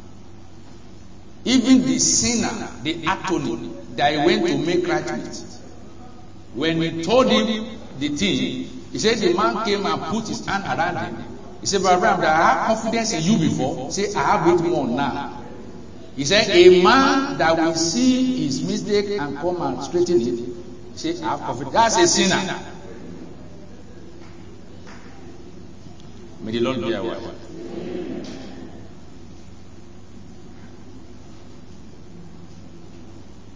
even the sinner, the attorney that he went to make right with, when he told him the thing, he said the man came and put his hand around him. He said, Brother Abraham, I have confidence in you before. He said, I have it more now. He said, a man that will see his mistake and come and straighten it, he said, I have confidence. That's a sinner. May the Lord be our help.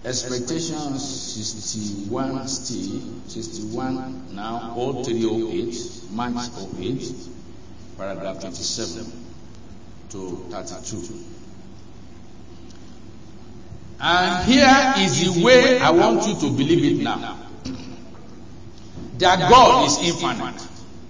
Expectation sixty-one still, sixty-one now, oh three oh eight, March oh eight, paragraph twenty-seven to thirty-two. And here is the way I want you to believe it now. That God is infinite.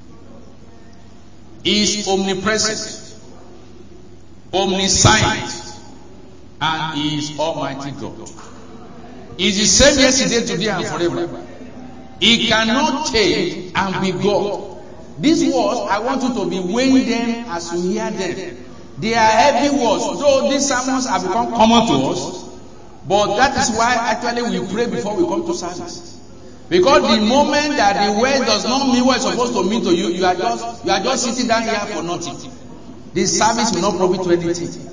He is omnipresent, omniscient, and He is Almighty God. He is the same yesterday, today, and forever. He cannot change and be God. These words, I want you to be weighing them as you hear them. They are heavy words. Though these sermons have become common to us, but that is why actually we pray before we come to service. Because the moment that the word does not mean what it's supposed to mean to you, you are just you are just sitting down here for nothing. This service will not profit to anything.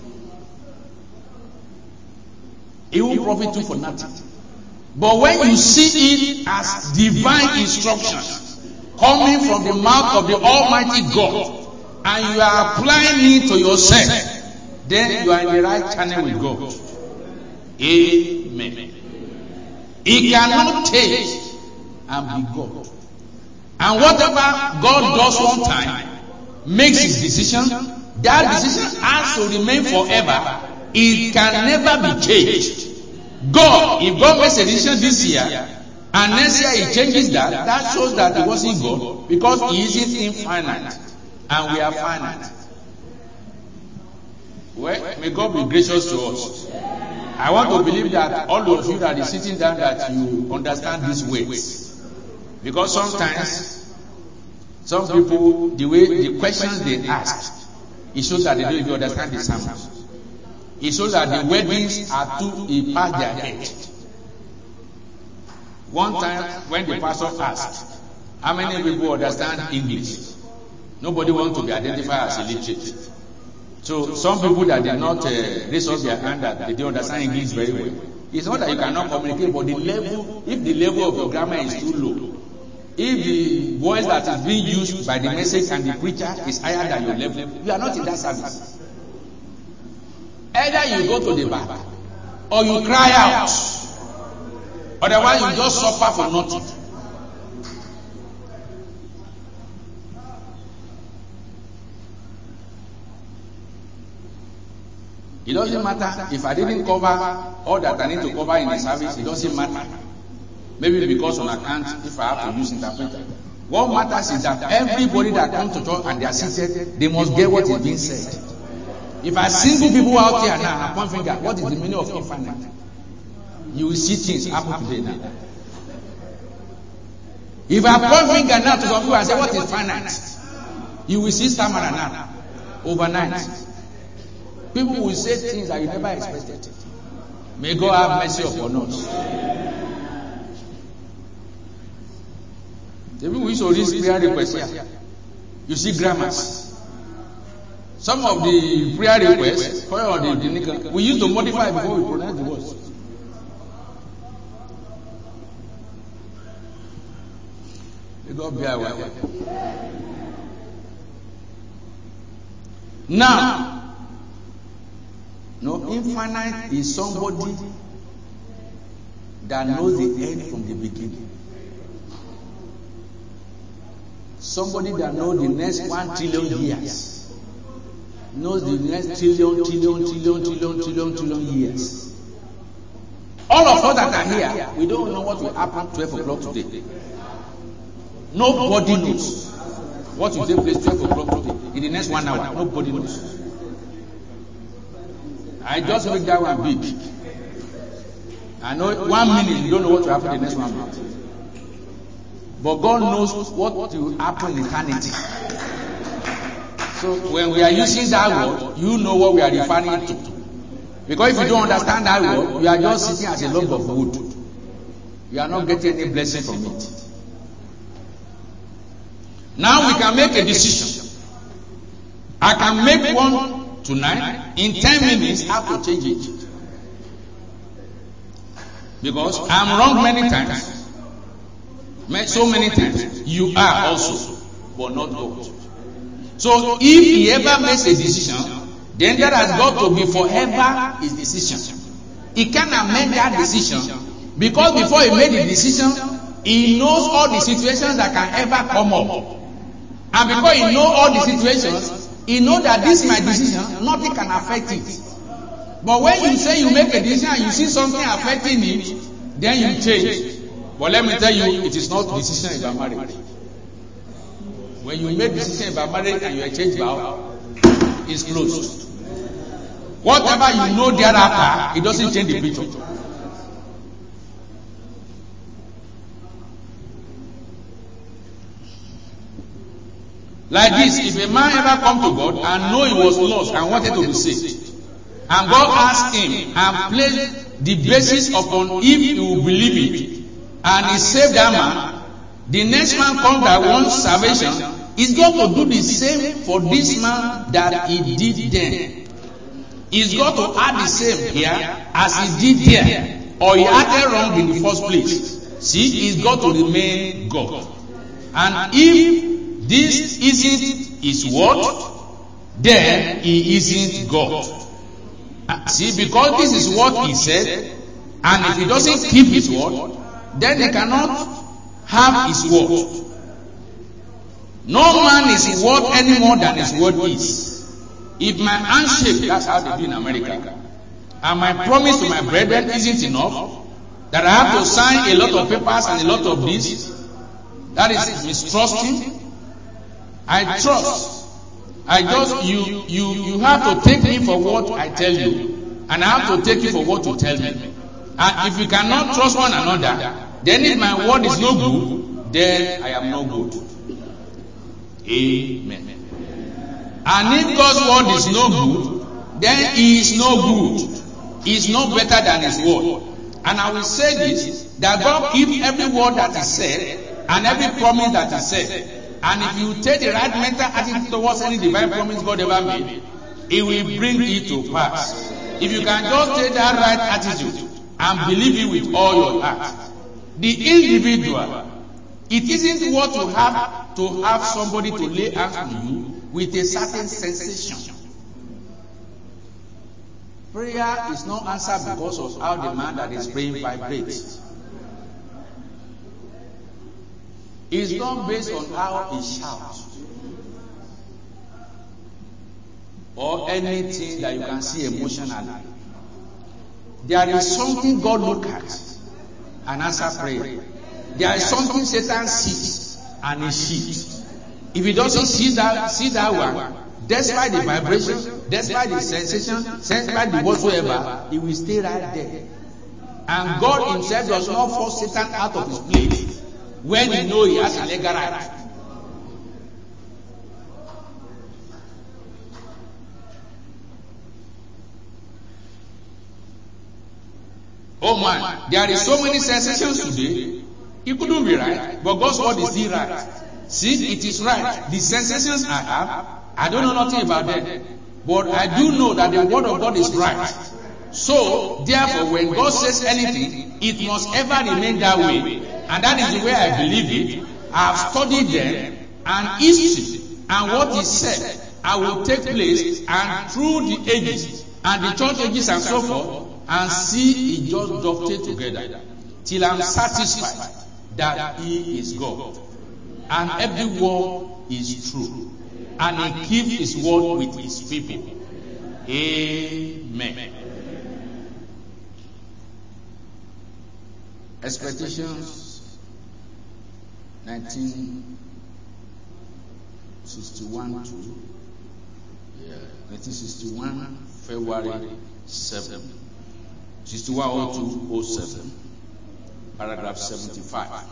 It will profit you for nothing. But when you see it as divine instructions coming from the mouth of the Almighty God, and you are applying it to yourself, then you are in the right channel with God. Amen. He cannot change and be God. And whatever God does one time, makes his decision, that decision has to remain forever. It can never be changed. God, if God makes a decision this year, and next year he changes that, that shows that he wasn't God, because he isn't infinite, and we are finite. Well, may God be gracious to us. I want to believe that all of you that is sitting down, that you understand these ways. Because sometimes, some people, the way, the questions they ask, it shows that they don't even understand the sermons. It shows that the weddings are too, it past their head. One time, when the pastor asked, how many people understand English? Nobody wants to be identified as illiterate. So some people that did not uh, raise up their hand that they don't understand English very well. It's not that you cannot communicate, but the level, if the level of your grammar is too low, if the voice that is being used by the message and the preacher is higher than your level, you are not in that service. Either you go to the back or you cry out. Otherwise you just suffer for nothing. It doesn't matter if I didn't cover all that I need to cover in the service. It doesn't matter. Maybe because on account, if I have to use interpreter. What matters is that everybody that comes to church and they are seated, they must get what is being said. If I single people out here now and point finger, what is the meaning of infinite? You will see things happen today now. If I point finger now to some people and say, what is finite? You will see stamina now. Overnight. People will say things that you never expected. May God have mercy upon us. The people used to read prayer requests here. You see grammars. Some of the prayer requests, we used to modify before we pronounce the words. May God be our help. Now, no, infinite is somebody that knows the end from the beginning. Somebody that knows the next one trillion years. Knows the next trillion, trillion, trillion, trillion, trillion, trillion years. All of us that are here, we don't know what will happen twelve o'clock today. Nobody knows what will take place twelve o'clock today. In the next one hour, nobody knows. I just make that one big. I know one minute you don't know what will happen in the next one minute. But God knows what will happen in eternity. So when we are using that word, you know what we are referring to. Because if you don't understand that word, you are just sitting as a log of wood. You are not getting any blessing from it. Now we can make a decision. I can make one tonight. In ten minutes, I have to change it. Because I'm wrong many times. So many times. You are also, but not God. So if he ever makes a decision, then that has got to be forever his decision. he can amend that decision, because before he made the decision, he knows all the situations that can ever come up. And because he knows all the situations, he knows that this is my decision, nothing can affect it. But when you say you make a decision and you see something affecting it, then you change. But let me tell you, it is not decision about marriage. When you make decision about marriage and you exchange vow, it's closed. Whatever you know thereafter, it doesn't change the picture. Like this, if a man ever come to God and know he was lost and wanted to be saved, and God asked him and placed the basis upon if he will believe it, and he saved that man, the next man comes that wants salvation, he's going to do the same for this man that he did then. He's got to add the same here as he did there, or he acted wrong in the first place. See, he's got to remain God. And if this isn't his word, then he isn't God. See, because this is what he said, and if he doesn't keep his word, then he cannot have his word. No man is worth any more than his word is. If my handshake, that's how they do in America, and my promise to my brethren isn't enough, that I have to sign a lot of papers and a lot of this, that is mistrusting. I trust. I just, you, you, you have to take me for what I tell you, and I have to take you for what you tell me. And if you cannot trust one another, then if my word is no good, then I am no good. Amen. And if God's word is no good, then he is no good. He is no better than his word. And I will say this, that God keeps every word that he said, and every promise that he said. And if you take the right mental attitude towards any divine promise God ever made, it will bring it to pass. If you can just take that right attitude and believe it with all your heart, the individual, it isn't what you have to have somebody to lay hands on you with a certain sensation. Prayer is not answered because of how the man that is praying vibrates. It's not based on how he shouts or anything that you can see emotionally. There is something God looks at and answers prayer. There is something Satan sees and he shifts. If he doesn't see that, see that one, despite the vibration, despite the sensation, despite the whatsoever, he will stay right there. And God himself does not force Satan out of his place when he knows he has a legal right. Oh man, there is so many sensations today. It couldn't be right, but God's word is still right. See, it is right. The sensations I have, I don't know nothing about them, but I do know that the word of God is right. So, therefore, when God says anything, it must ever remain that way. And that is the way I believe it. I have studied them, and history, and what is said, I will take place, and through the ages, and the church ages and so forth, and see it just dovetail together, till I'm satisfied that he is God. And every word is true. And he keeps his word with his people. Amen. Expectations nineteen sixty-one to yeah, nineteen sixty-one February seventh. sixty-one oh two oh seven. Paragraph seventy-five.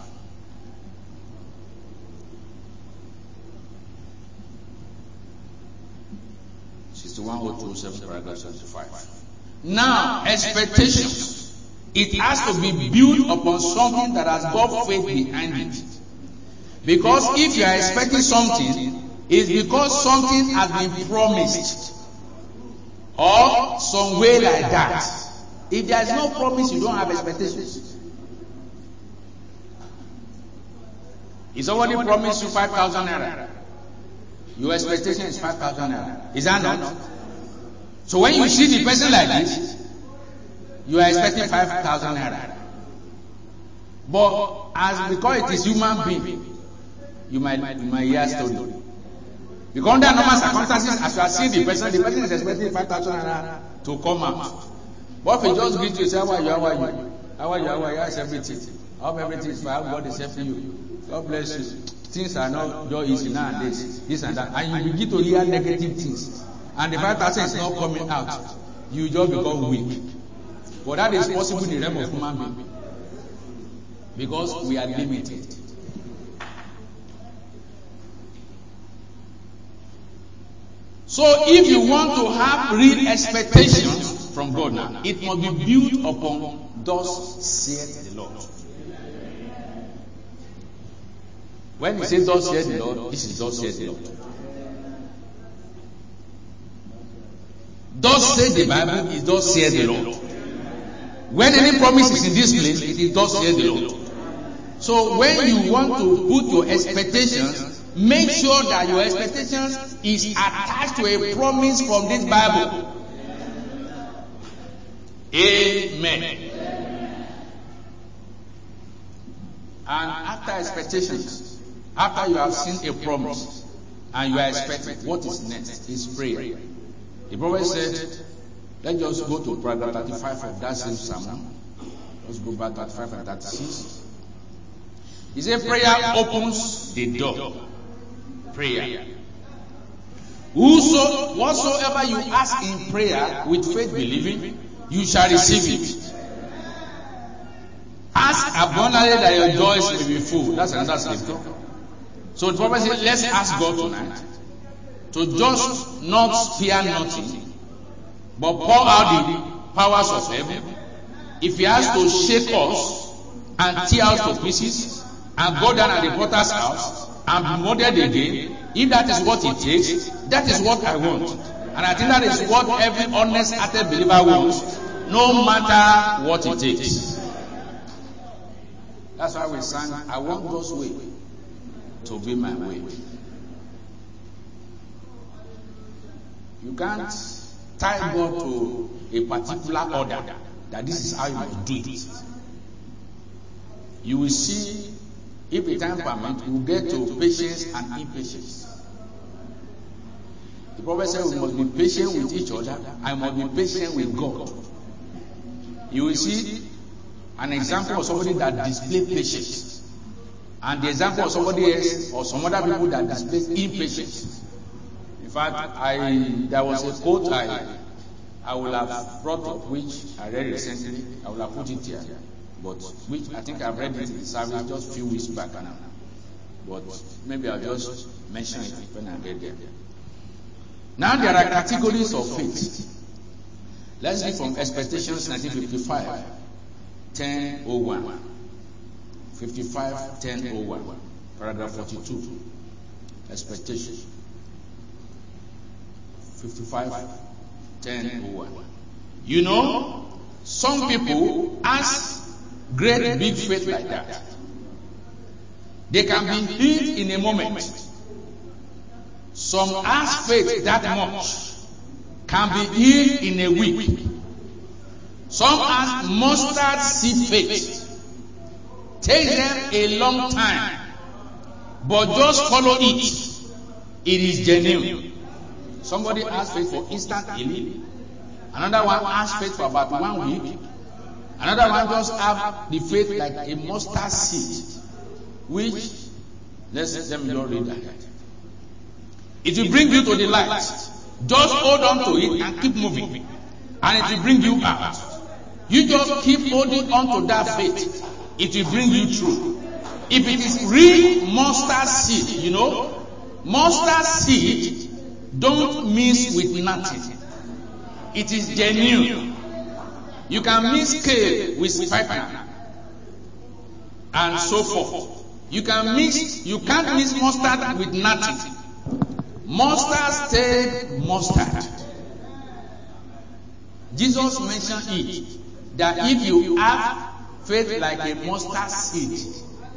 sixty-one oh two oh seven, paragraph seventy-five. Now, expectations. It has to be built upon something that has got faith behind it. Because if you are expecting something, it's because something has been promised. Or some way like that. If there is no promise, you don't have expectations. If somebody promised you five thousand naira, your expectation is five thousand naira. Is that not? So when you see the person like this, you are expecting five thousand naira. But as because it is human being, you might you might hear story. Because under normal circumstances, as you are seeing the person, the person is expecting five thousand naira to come out. But if you just greet you, say, how are you, how are you? How are you, how are you? How's everything? I hope everything is fine. God is helping you. God bless you. Things are not just easy nowadays. This and that. And you begin to hear negative things. And the five thousand is not coming out. You just become weak. But that is possible in the realm of human being. Because we are limited. So if you want to have real expectations from God now, it must be built upon thus saith the Lord. When he says thus saith the Lord, this is thus saith the Lord. Thus saith the Bible is thus saith the Lord. When any promise is in this place, it is thus saith the Lord. So when you want to put your expectations, make sure that your expectations is attached to a promise from this Bible. Amen. And after expectations, after you have seen a promise and you are expecting, what is next is prayer. The prophet said, let's just go to paragraph thirty-five of that same sermon. Let's go back to thirty-five and thirty-six. He said, prayer opens the door. Prayer. Whoso, whatsoever you ask in prayer with faith believing, you shall receive it. Ask abundantly that your joys may be full. That's another scripture. So the prophet said, let's ask God tonight to just not spare nothing, but pour out the powers of heaven. If he has to shake us and tear us to pieces and go down at the potter's house and be molded again, if that is what it takes, that is what I want. And I think that is what every honest-hearted believer wants, no matter what it takes. That's why we sang, I want God's way to be my way. You can't tie God to a particular order that this is how you must do it. You will see, if the time permits, we will get to patience and impatience. The prophet said we must be patient with each other. I must be patient with God. You will see an example of somebody that displays patience, and the example of somebody else or some other people that displays impatience. In fact, I there was a quote I I will have brought up, which I read recently. I will have put it here, but which I think I've read it in the service just a few weeks back now. But maybe I'll just mention it when I get there. Now there are categories of faith. Let's read from Expectations nineteen fifty-five, ten oh one. fifty-five, ten oh one. Paragraph forty-two. Expectation. fifty-five, ten oh one. You know, some people ask great big faith like that. They can be healed in a moment. Some ask faith that much, can be healed in a week. Some ask mustard seed faith, takes them a long time, but just follow it. It is genuine. Somebody asks faith for instant healing. Another one asks faith for about one week. Another one just have the faith like a mustard seed, which, let's let me just read that. It will bring you to the light. Just hold on to it and keep moving, and it will bring you out. You just keep holding on to that faith. It will bring you through. If it is real mustard seed, you know, mustard seed don't mix with nothing. It is genuine. You can mix kale with spikenard and so forth. You can mix. You can't mix mustard with nothing. Mustard stayed mustard. Jesus mentioned it, that if you have faith like a mustard seed,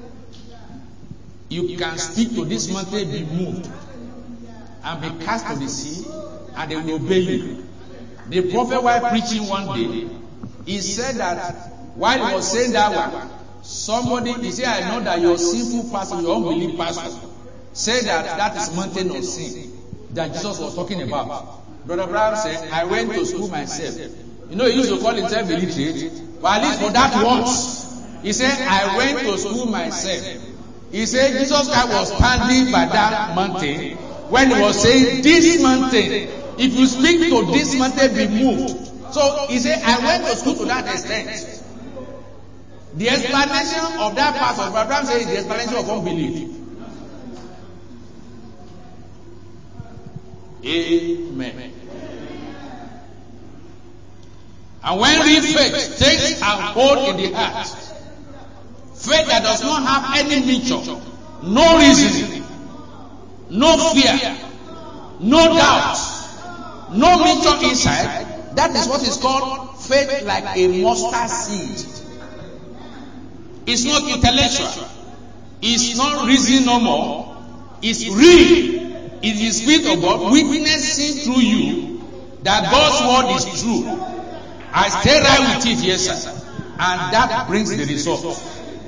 you can speak to this mountain, be moved, and be cast to the sea, and they will obey you. The prophet, while preaching one day, he said that while he was saying that one, somebody, he said, I know that your sinful pastor, your unbelief pastor, said that that is mountain of sin that Jesus was talking about. Brother Abraham said, I went to school myself. You know, he used to call himself illiterate, but at least for that once, he said, I went to school myself. He said, Jesus Christ was standing by that mountain when he was saying, this mountain, if you speak to this mountain, be moved. So he said, I went to school to that extent. The explanation of that part of Abraham says the explanation of unbelief. Amen. And when real faith takes a hold in the heart, faith that does not have any nature, no reasoning, no fear, no doubt, no nature inside, that is what is called faith like a mustard seed. It's not intellectual. It's not reasoning no more. It's real. It is the Spirit of God witnessing through you that God's word is true. I stay right with it, yes, sir. And that brings the result.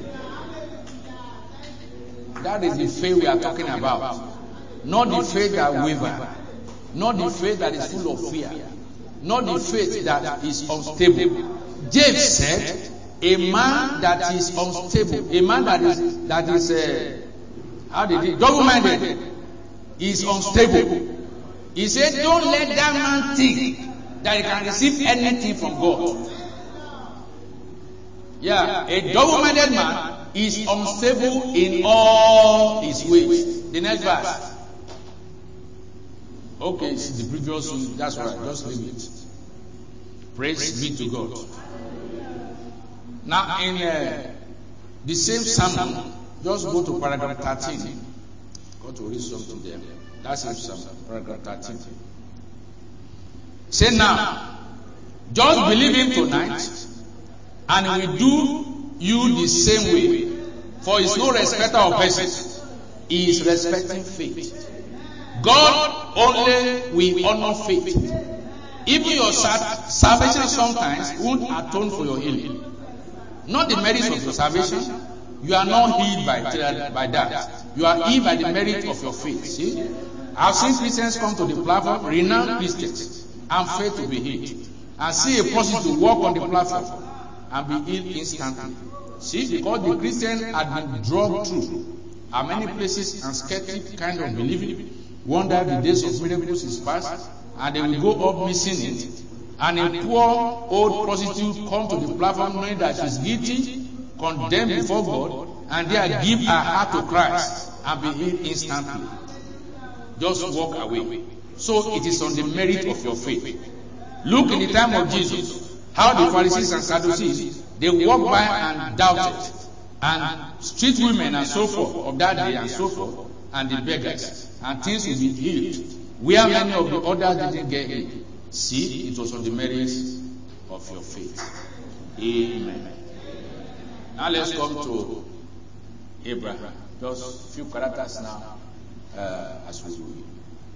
That is the faith we are talking about. Not the faith that wavers. Not the faith that is full of fear. Not the faith that is unstable. James said, a man that is unstable, a man that is, that is, uh, how did he, double-minded, is unstable. He said, don't let that man think that he can receive anything from God. Yeah, a double-minded man is unstable in all his ways. The next verse. Okay, it's the previous one. That's right. Just leave it. Praise be to God. Now, in uh, the same sermon, just go to paragraph thirteen. Got to read something there. That's the same sermon, paragraph thirteen. Say now, just believe him tonight, and he will do you the same way. For he is no respecter of persons. He is respecting faith. God only will honor faith. Even your salvation sometimes won't atone for your healing. Not the merits of your salvation. You are not healed by, by that. You are healed by the merit of your faith. See? I've seen Christians come to the platform, renowned Christians, and fail to be healed. And see a prostitute walk on the platform and be healed instantly. See? Because the Christian had been drugged through how many places and skeptic kind of believing, wonder the days of miracles is past, and they will go up missing it. And a poor old prostitute come to the platform knowing that she's guilty, condemned before God, and they give her heart to Christ and be healed instantly. Just walk away. So it is on the merit of your faith. Look in the time of Jesus, how the Pharisees and Sadducees, they walked by and doubted. And street women and so forth of that day and so forth, and the beggars, and things will be healed. Where many of the others didn't get healed. See, it was on the merits of your faith. Amen. Now let's come to Abraham. Just a few characters now uh, as we read.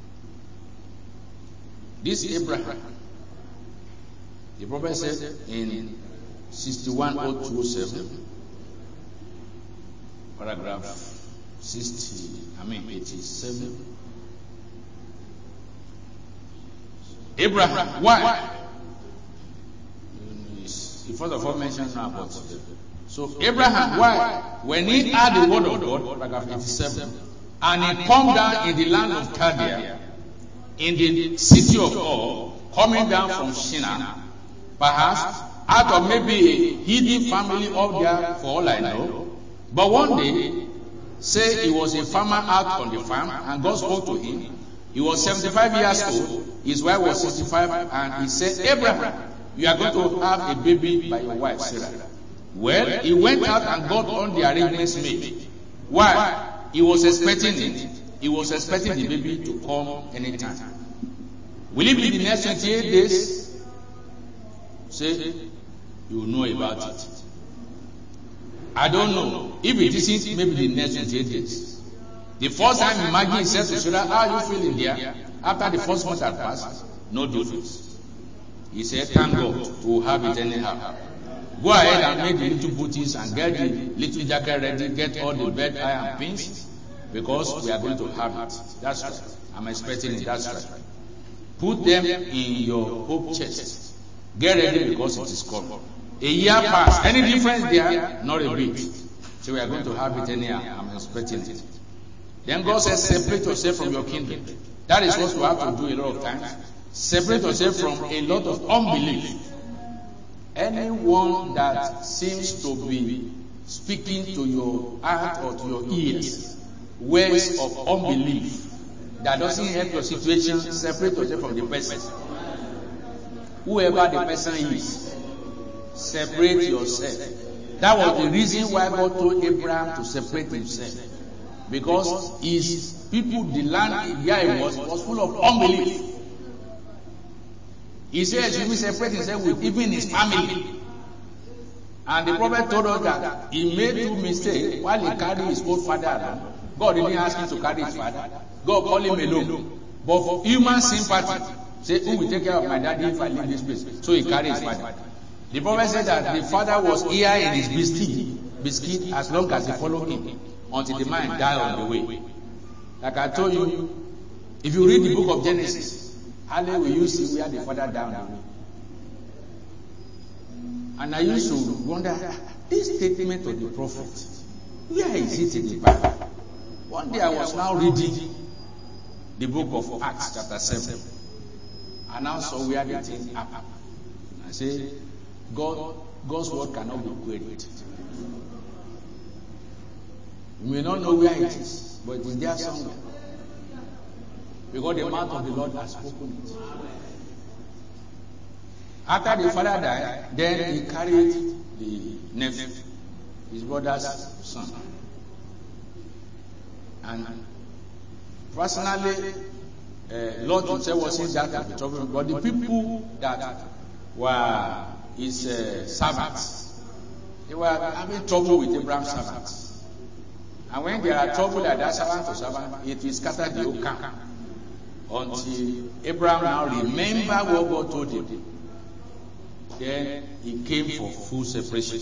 This Abraham, the prophet said in sixty-one oh two oh seven, paragraph sixty, I mean eighty-seven. Abraham, why? He first of all mentioned now about it. So Abraham, why? When he heard the word of God, paragraph eighty-seven, and he come down in the land of Chaldean, in the city of Ur, coming down from Shinar, perhaps out of maybe a hidden family up there, for all I know. But one day, say he was a farmer out on the farm, and God spoke to him. He was seventy-five years old. His wife was sixty-five, and he said, Abraham, you are going to have a baby by your wife, Sarah. Well, he went out and got all the arrangements made. Why? He was expecting it. He was expecting the baby to come anytime. Will it be the next twenty-eight days? Say, you will know about it. I don't know. If it isn't, maybe the next twenty-eight days. The first time Maggie said to Sarah, how are you feeling there? After the first month had passed, no difference. He said, thank God, we'll have it anyhow. Go ahead and make the little booties and get the little jacket ready, get all the bed iron pins, because we are going to have it. That's right. I'm expecting it. That's right. Put them in your hope chest. Get ready because it is coming. A year passed. Any difference there? Not a bit. So we are going to have it anyhow. I'm expecting it. Then God says, separate yourself from your kingdom. That is what we have to do a lot of times. Separate yourself from a lot of unbelief. Anyone that seems to be speaking to your heart or to your ears, words of unbelief that doesn't help your situation, separate yourself from the person. Whoever the person is, separate yourself. That was the reason why God told Abraham to separate himself. Because his people, the land where he was, was full of unbelief. He says he will separate himself with even his family. And the prophet told us that he made two mistakes while he carried his own father along. God didn't ask him to carry his father. God called him alone. But for human sympathy, say, who will take care of my daddy if I leave this place? So he carried his father. The prophet said that the father was here in his biscuit, biscuit as long as he followed him, until the man died on the way. Like I told you, if you read the book of Genesis, hardly will you see where the father died on the way. And I used to wonder, this statement of the prophet, where is it in the Bible? One day I was now reading the book of Acts chapter seven. I now saw where the thing happened. I say, God, God's word cannot be queried. You may not know where it is, but it is there somewhere. Because the mouth of the Lord has spoken it. After the father died, then he carried the nephew, his brother's son. And personally, uh, Lord himself was in that of the trouble, but the people that were his uh, servants, they were having trouble with Abraham's servants. And when there are trouble like that, servant to servant, it will scatter the whole camp. Until Abraham now remember what God told him. Then he came for full separation.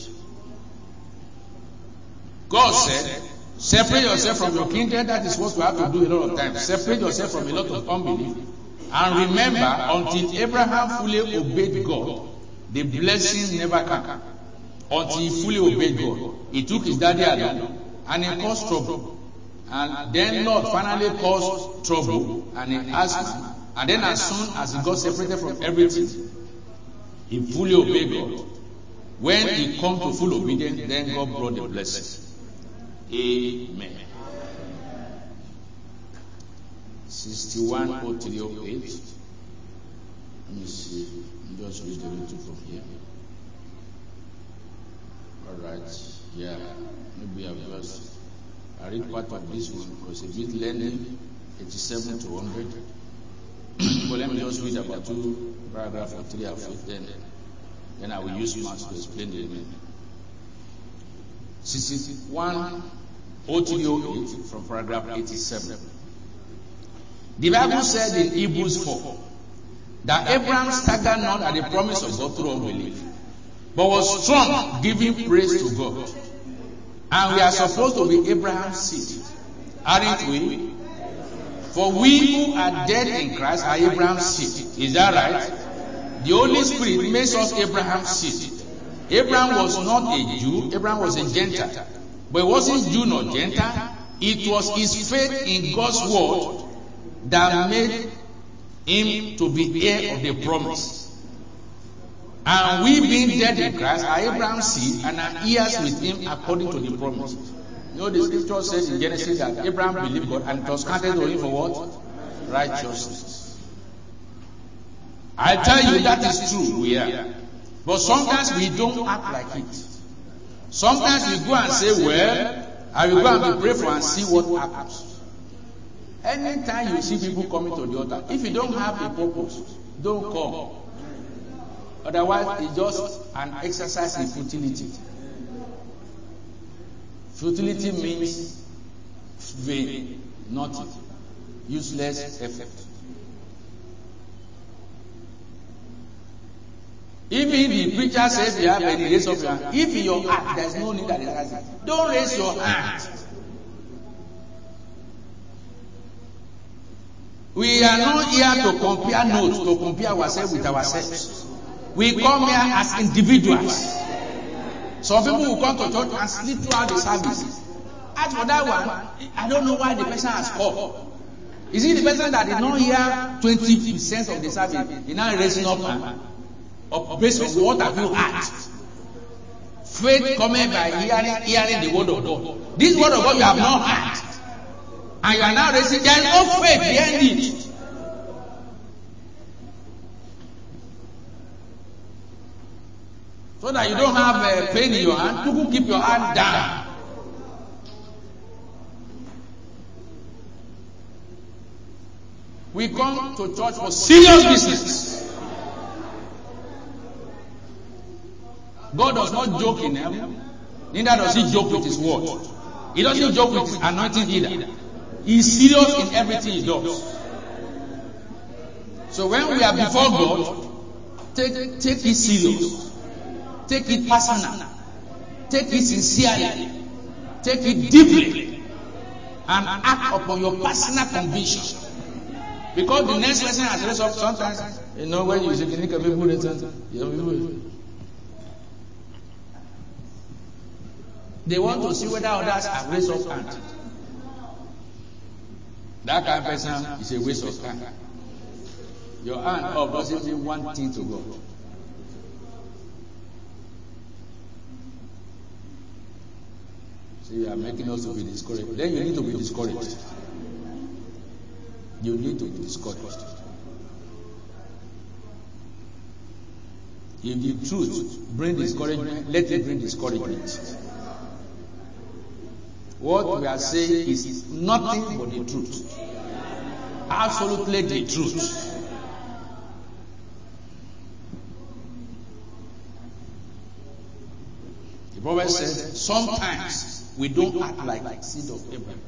God said, separate yourself from your kindred. That is what we have to do a lot of times. Separate yourself from a lot of unbelief. And remember, until Abraham fully obeyed God, the blessing never came. Until he fully obeyed God. He took his daddy along and he caused trouble. And then Lord finally caused trouble and he asked him. And then as soon as he got separated from everything, he fully obeyed God. When he come to full obedience, then God brought the blessing. Amen. sixty-one oh three oh eight. Let me see. I'll just read a little from here. Alright. Yeah. Maybe I've just I read part of this one because it's a bit lengthy. eighty-seven to one hundred. But let me just read about two paragraphs or three or four, then, then I will use maths to explain the remaining. sixty-one oh three oh eight from paragraph eighty-seven. The Bible said in Hebrews four that Abraham staggered not at the promise of God through unbelief, but was strong, giving praise to God. And we are supposed to be Abraham's seed, aren't we? For we who are dead in Christ are Abraham's seed. Is that right? The Holy Spirit makes us Abraham's seed. Abraham was not a Jew, Abraham was a Gentile. But it wasn't Jew nor Gentile. It was his faith in God's word that made him to be heir of the promise. And we being dead in Christ are Abraham's seed and are heirs with him according to the promise. You know the scripture says in Genesis that Abraham believed God and it was counted to him for what? Righteousness. I tell you that is true, we are. But sometimes we don't act like it. Sometimes we go and say, well, I will go and pray for and see what happens. Anytime you see people coming to the altar, if you don't have a purpose, don't come. Otherwise, it's just an exercise in futility. Futility means vain, nothing, useless effort. Even the preacher says you have any raise up your hand. If in your heart there is no need that is rising, don't raise your hand. We are not here to compare notes, to compare ourselves with ourselves. We come here as individuals. Some people will come to church and sleep throughout the service. As for that one, I don't know why the person has come. Is it the person that did not hear twenty percent of the service? He now raising up and up based on what have you heard? Faith coming by hearing, hearing the word of God. This word of God you have not heard. And you are now raising, there is no faith behind it. So that you don't have a pain in your hand, you keep your hand down. We come to church for serious business. God does not joke in heaven, neither does he joke with his word. He doesn't joke with his anointing either. He is serious in everything he does. So when we are before God, take, take it serious. Take it personal. Take it sincerely. Take it deeply. And act upon your personal conviction. Because the next person has raised up sometimes. You know, when you say, you know, they want to see whether others have raised up hand. That kind of person is a waste of time. Your hand up doesn't mean one thing to God. So you are making us to be discouraged. Then you need to be discouraged. You need to be discouraged. If the truth brings discouragement, let it bring discouragement. What we are saying is nothing but the truth. Absolutely the truth. The prophet said, sometimes we don't act like the seed of Abraham.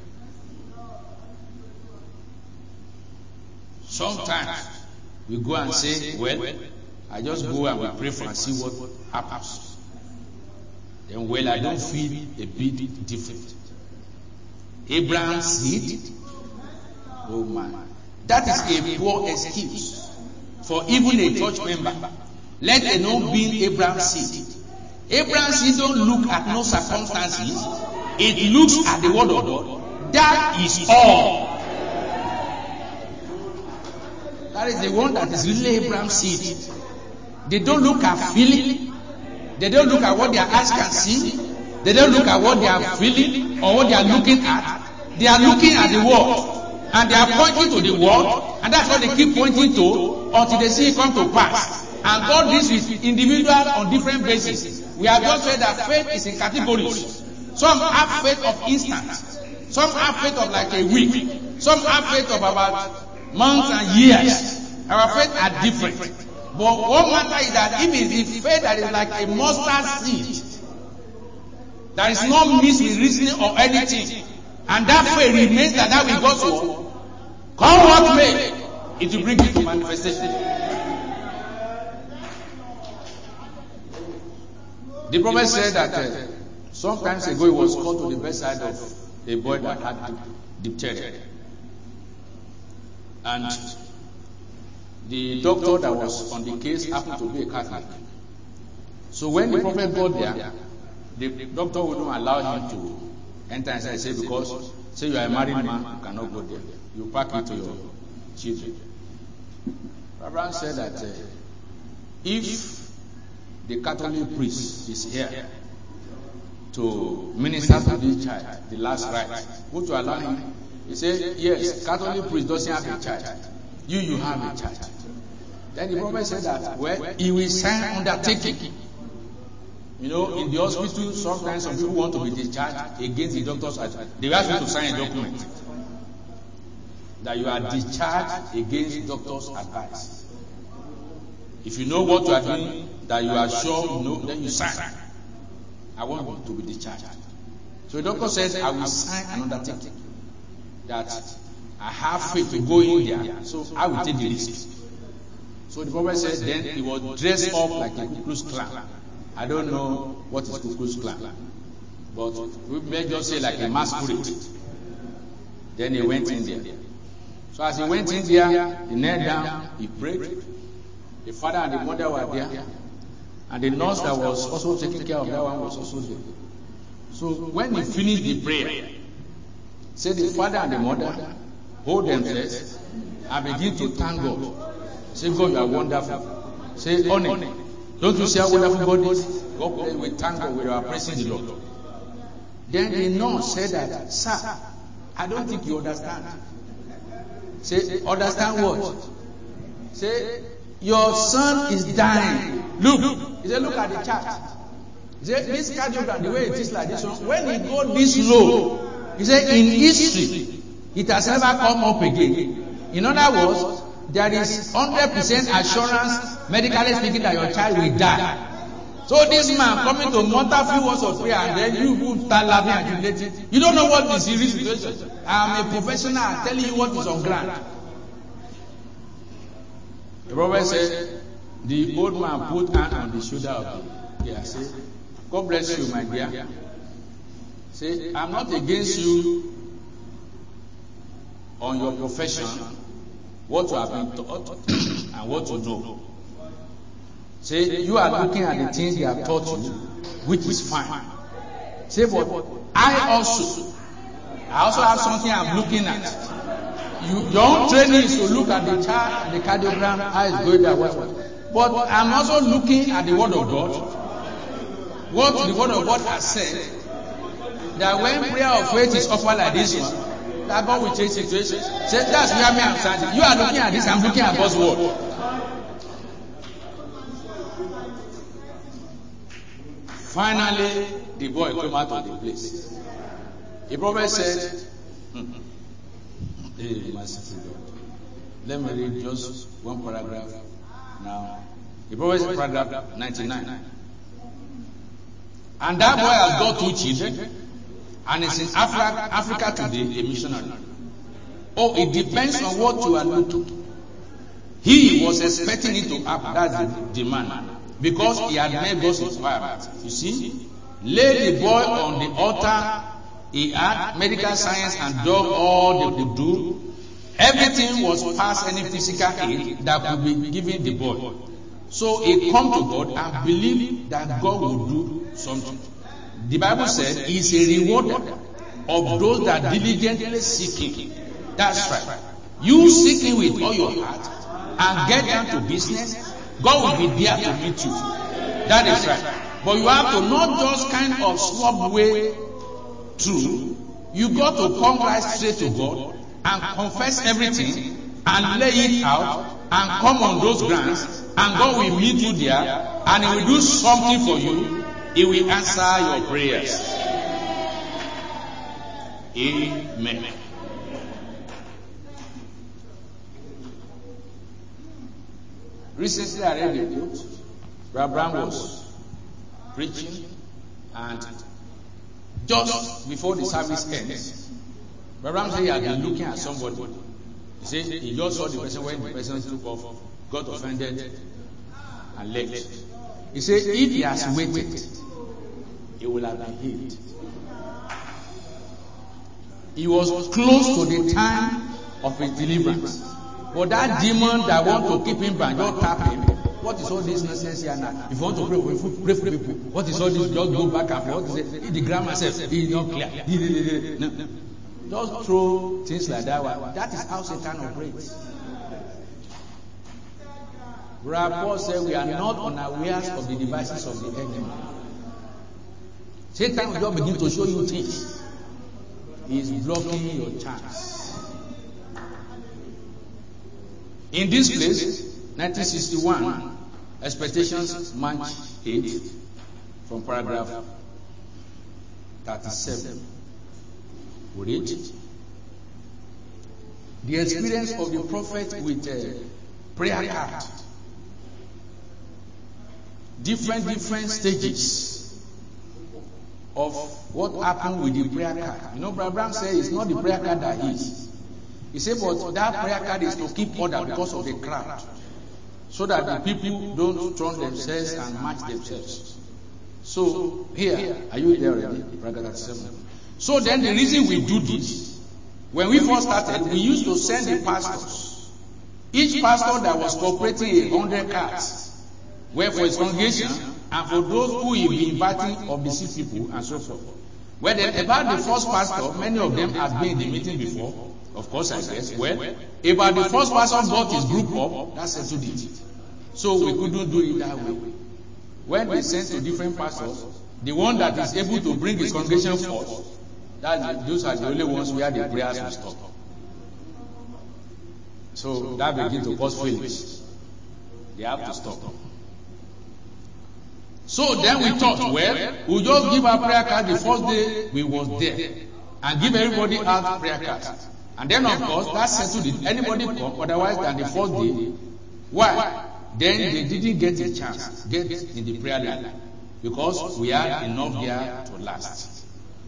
Sometimes we go and say, well, I just go and we pray for and see what happens. Then, well, I don't feel a bit different. Abraham's seed? Oh man. That is a poor excuse for even a church member. Let alone being Abraham's seed. Abraham's seed don't look at no circumstances. It looks at the word of God. That is all. That is the one that is really Abraham's seed. They don't look at feeling. They don't look at what their eyes can see. They don't look at what they are feeling or what they are looking at. They are looking at the word. And they are pointing to the word. And that's what they keep pointing to until they see it come to pass. And God deals with individuals on different bases. We have just said that faith is in categories. Some have faith of instant. Some have faith of like a week. Some have faith of about months and years. Our faith are different. But what matter is that if it is faith that is like a mustard seed, there is no mixed with reasoning or anything, and that faith remains that that will go to come what may, it will bring it to manifestation. The prophet said that uh, sometimes ago he was called to the bedside of a boy that had diphtheria, and the doctor that was on the case happened to be a Catholic. So when the prophet got there, the doctor wouldn't allow him to enter inside. Say, because say you are a married man, you cannot go there. You pack it to your children. Abraham said that uh, if the Catholic priest is here to minister to this child, the last rite, would you allow him? He said, yes, Catholic priest doesn't have a child. You, you have a child. Then the prophet said that, well, he will sign undertaking. You know, in the hospital, sometimes some people want to be discharged against the doctor's advice. They ask you to sign a document that you are discharged against doctor's advice. If you know what you are doing, that you are sure you know, then you sign. I want you to be discharged. So the doctor says, I will sign an undertaking that I have faith to go in there, so I will take the risk. So the prophet said then he was dressed up like a Ku Klux Klan. I don't know what is Ku Klux Klan, but we may just say like a masquerade. Then he went in there. So as he went in there, he knelt down, he prayed. The father and the mother were there, and the nurse that was also taking care of that one was also there. So when he finished the prayer, say the father and the mother hold themselves and begin to thank God. Say, God, you are wonderful. Say, honey, don't you see how wonderful God is? God, we thank God, we are praising the Lord. Then the nurse said that, sir, I don't think you understand. Say, understand what? Say, your son is dying. Look. He said, look at the chart. He said, this cardiogram, the way it is like this one, when it goes this low, he said, in history, it has never come up again. In other words, there is one hundred percent assurance, medically speaking, that your child will die. So this man coming to mutter few words of prayer, and then you who start laughing and jubilating. You don't know what the serious situation. I am a professional. I'm telling you what is on ground. The prophet said, the old man put hand on the shoulder of the dear. Say, God bless you, my dear. Say, I'm not against you on your profession, what you have been taught and what you know. Say, you are looking at the things they have taught you, which is fine. Say, but I also, I also have something I'm looking at. You, your own training is to look at the chart and the cardiogram, how it's going there, what, what. But I'm also looking at the Word of God. What the Word of God has said, that when prayer of faith is offered like this one, that God will change situations. Say, that's where me I'm standing. You are looking at this, I'm looking at God's Word. Finally, the boy came out of the place. The prophet said, hmm, hey, merciful God. Let me read just one paragraph now. The prophet said, paragraph ninety-nine. And that boy has got two children, and is in Afri- Africa today, a missionary. Oh, it depends on what you are looking. He was expecting it to happen. That's the demand. Because he had made God's requirement. You see, lay the boy on the altar. He had medical science and done all they could do. Everything was past any physical aid that could be given the boy. So he come to God and believe that God will do something. The Bible said he is a rewarder of those that diligently seek him. That's right. You seek him with all your heart and get down to business. God will be there to meet you. That is right. But you have to not just kind of swap way through. You got to come right straight to God and confess everything and lay it out and come on those grounds, and God will meet you there and He will do something for you. He will answer your prayers. Amen. Recently, I read a quote. Abraham was preaching, and just before the service ends, Abraham said he had been looking at somebody. He said he just saw the person when the person took off, got offended, and left. He said if he has waited, he will have been healed. He was close to the time of his deliverance. But that demon that want to keep him back, don't tap him. What is all this nonsense here now? If you want to pray for people, pray for people. What is all this? Just go back and forth. What is it? The grammar says it is not clear. No, no. Just throw things like that one. That is how Satan operates. Brother Paul said we are not unawares of the devices of the enemy. Satan will just begin to show you things. He is blocking your chance. In this place, nineteen sixty-one, Expectations, March eighth, from paragraph thirty-seven. We read the experience of the prophet with a prayer card. Different, different stages of what happened with the prayer card. You know, Brother Abraham said it's not the prayer card that is. He said, but that prayer card is to keep order because of the crowd. so that the people don't turn themselves and match themselves. So here, are you there already? So then the reason we do this, when we first started, we used to send the pastors. Each pastor that was cooperating a hundred cards were for his congregation and for those who will be inviting or visit people and so forth. Well, then about the first pastor, many of them have been in the meeting before. Of course, I guess. Well, about the first pastor got his group up, that settled it. So we couldn't do it that way. When they sent to different pastors, the one that is able to bring his congregation forth, that those are the only ones where the prayers will stop. So that begins to cause feelings. They have to stop. So then we thought, well, we'll just give our prayer card the first day we was there, and give everybody out prayer cards. And then of course that settled it. Anybody come otherwise than the first day. Why? Then they didn't get a chance get in the prayer line because we had enough there to last.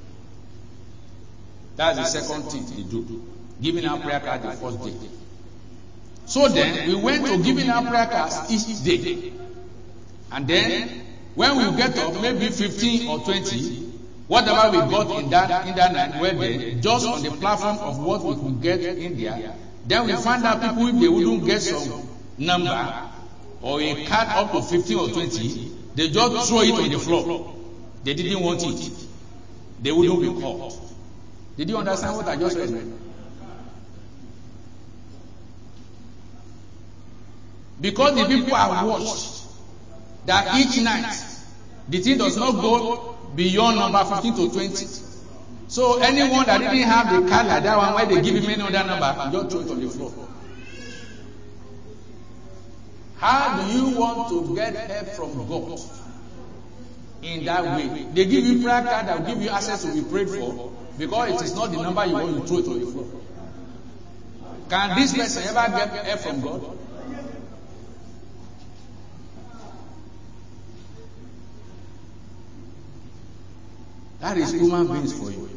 That's the second thing they do, giving our prayer card the first day. So then we went to giving our prayer cards each day, and then when we get up, maybe fifteen or twenty, whatever we got in that in that night, well then, just on the platform of what we could get in there, then we find out people, if they wouldn't get some number or a card up to fifteen or twenty, they just throw it on the floor. They didn't want it. They wouldn't be caught. Did you understand what I just read? Because the people are watched that each night the thing does not go beyond number fifteen to twenty. So anyone that didn't have the card like that one, where they give him any other number, you just throw it on the floor. How do you want to get help from God in that way? They give you prayer card that will give you access to be prayed for, because it is not the number you want, you throw it on the floor. Can this person ever get help from God? That is human beings for you.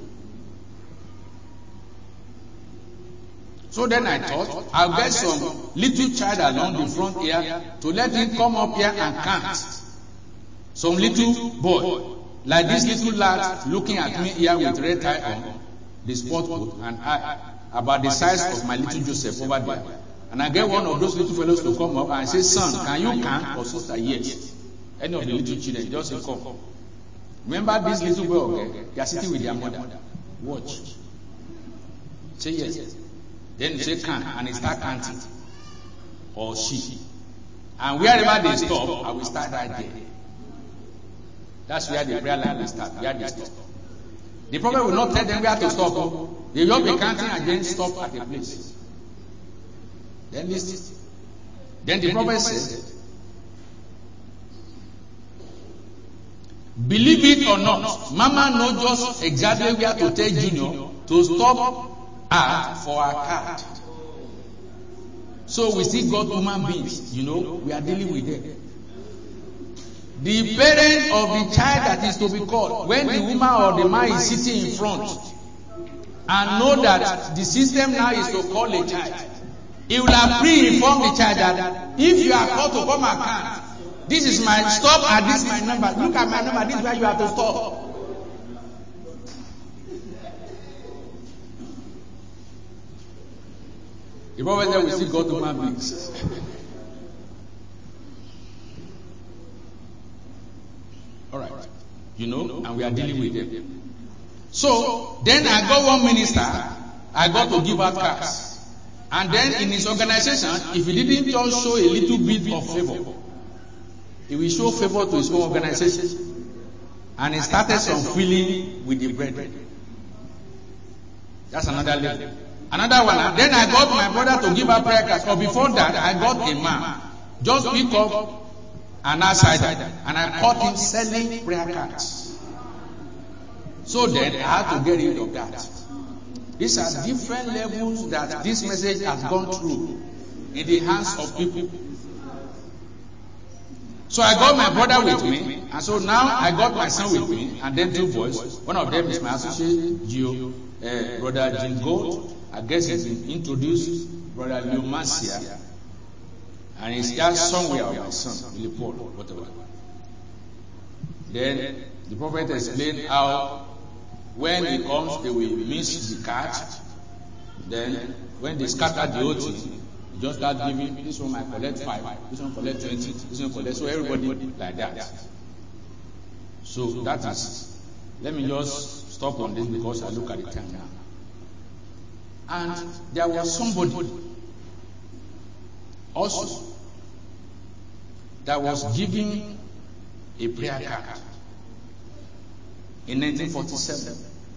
So then I thought, I'll get some little child along the front here to let him come up here and count. Some little boy, like this little lad looking at me here with red tie on, the sport coat, and I, about the size of my little Joseph over there. And I get one of those little fellows to come up and say, son, can you count? Or sister, yes. Any of the little children, just say, come. Remember this little boy, okay? They are sitting with their mother. Watch. Say yes. Then you say can, and he start counting. Or she. And wherever they stop, I will start right there. That's where the prayer line will start, where they stop. The prophet will not tell them where to stop. They will be counting and then stop at a place. Then listen. Then the prophet said, believe it or not, Mama knows just exactly where to tell Junior to stop her for her card. So we still got human beings, you know, we are dealing with them. The parent of the child that is to be called, when the woman or the man is sitting in front and know that the system now is to call a child, he will have pre-informed the child that if you are called to come and count, this is my stop and this is my number. Look at my number, this is where you have to stop. The prophet said we still go to human beings. Alright. You know, and we are dealing with them. So, then I got one minister, I got to give out cards. And then in his organization, if he didn't just show a little bit of favor, he will show favor to his own organization. And he started some feeling with the brethren. That's another level. Another one. And then I got my brother to give out prayer cards. Or before that, I got a man. Just pick up an outsider. And I caught him selling prayer cards. So then I had to get rid of that. These are different levels that this message has gone through in the hands of people. So I got my brother with me, and so now I got my son with me, and then two boys. One of them is my associate, Gio, uh, brother Jim Gold. I guess he's introduced brother Leo Masia. And it's just somewhere of my son, Billy Paul, whatever. Then the prophet explained how when he comes, they will miss the card. Then when they scatter the whole thing, you just start giving, this one might collect five, this one collect twenty, this one collect, so everybody like that. So that is, let me just stop on this because I look at the time now. And there was somebody also that was giving a prayer card in nineteen forty-seven.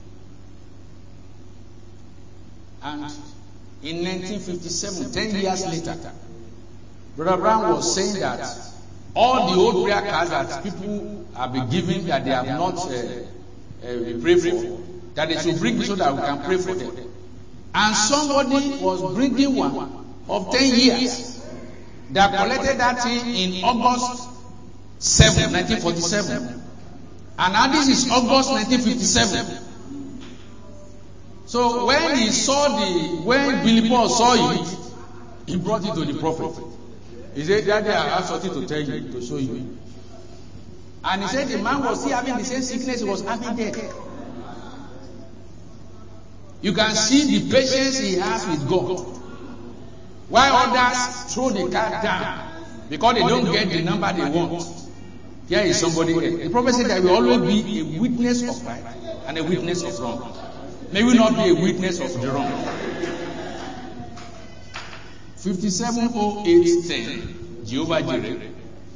And in nineteen fifty-seven, ten years later, Brother Brown was saying that all the old prayer cards that people have been giving that they have not uh, uh, prayed for, that they should bring so that we can pray for them. And somebody was bringing one of ten years that collected that thing in August seventh, nineteen forty-seven. And now this is August nineteen fifty-seven. So when he saw the, when Billy Paul saw it, he brought it to the prophet. He said, Daddy, I have something to tell you, to show you. And he said the man was still having the same sickness he was having there. You can see the patience he has with God. While others throw the card down because they don't get the number they want. Here is somebody else. The prophet said that we will always be a witness of right and a witness of wrong. May we not be a witness of the wrong. fifty-seven oh eight ten, Jehovah Jireh.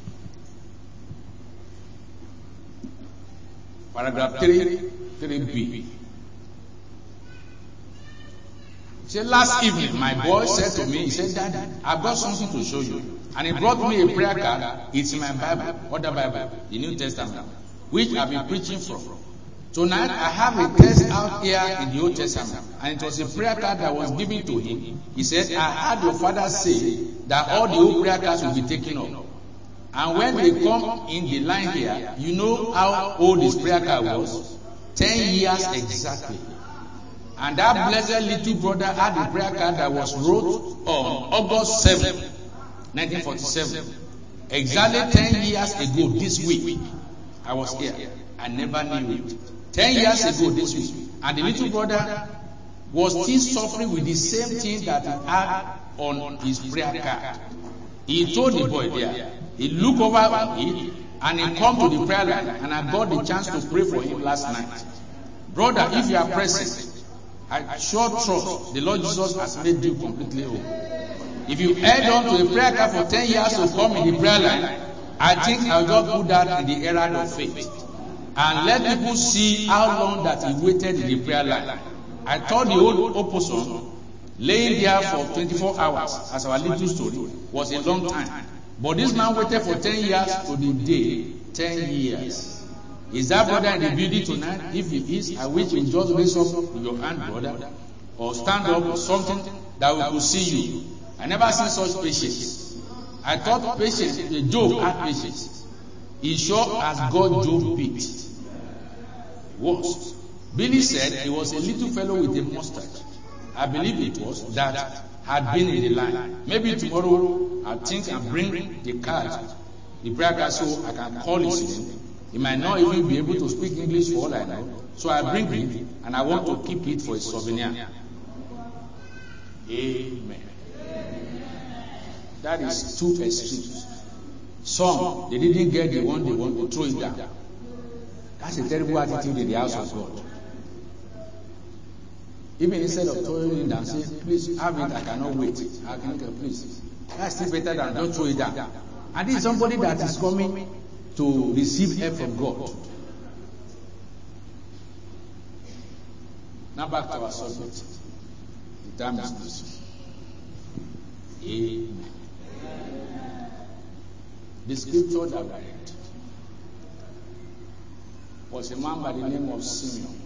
Paragraph three, three B. He said, last evening, my boy said to me, he said, Daddy, I've got something to show you. And he brought me a prayer card. It's in my Bible, other Bible, the New Testament, which I've been preaching from. Tonight, I have a text out here in the Old Testament. And it was a prayer card that was given to him. He said, I heard your father say that all the old prayer cards will be taken up. And when they come in the line here, you know how old his prayer card was? Ten years exactly. And that blessed little brother had a prayer card that was wrote on August seventh, nineteen forty-seven. Exactly ten years ago this week, I was here. I never knew it. Ten years ago this week. And the little brother was still suffering with the same thing that he had on his prayer card. He told the boy there, he looked over on it, and he come to the prayer line, and I got the chance to pray for him last night. Brother, if you are present, I sure trust the Lord Jesus has made you completely whole. If you held on to a prayer card for ten years to come in the prayer line, I think I'll just put that in the herald of faith. And let people see how long that he waited in the prayer line. I thought the old opossum laying there for twenty-four hours, as our little story, was a long time. But this man waited for ten years to the day, ten years. Is that brother in the building tonight? If he is, I wish you just raise up your hand, brother, or stand up or something that we could see you. I never seen such patience. I thought patience, Job had patience. He sure as God Job beat. Was. Billy said he was a little fellow with a mustache. I believe it was that had been in the line. Maybe tomorrow I think and bring the card, the prayer card, so I can call his name. He might not even be able to speak English for all I know. So I bring it and I want to keep it for a souvenir. Amen. That is two extremes. Some, they didn't get the one they want to throw it down. That's a terrible attitude in the house of God. Even instead of throwing it down, say, please have it, I cannot wait. I can please. That's still better than don't throw it down. And this is somebody that is coming to receive help from God. Now back to our subject. The time is this. Amen. The scripture that we read was a man by the name of Simeon.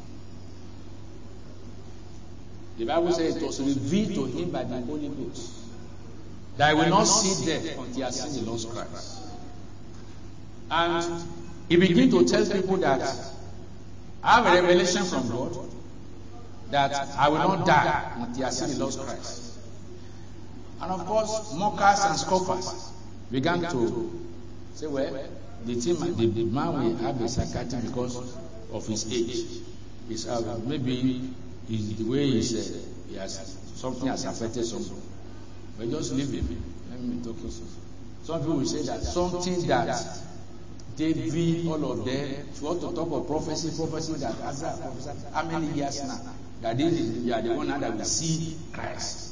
The Bible says it was revealed to him by the Holy Ghost that he will not see death until he has seen the Lord Christ. And he began to tell people that I have a revelation from God that I will not die until I see the Lord Christ. And of course, mockers and scoffers began to say, well, the, team, the, the man will have a psychiatry because of his age. His, uh, maybe his, the way he's, uh, he has, something has affected something. But just leave him. Let me talk to you. Some people will say that something that David, all of them, if you want to talk of prophecy, prophecy that Azra prophesied, how many years now? That they, they are the one now that will see Christ.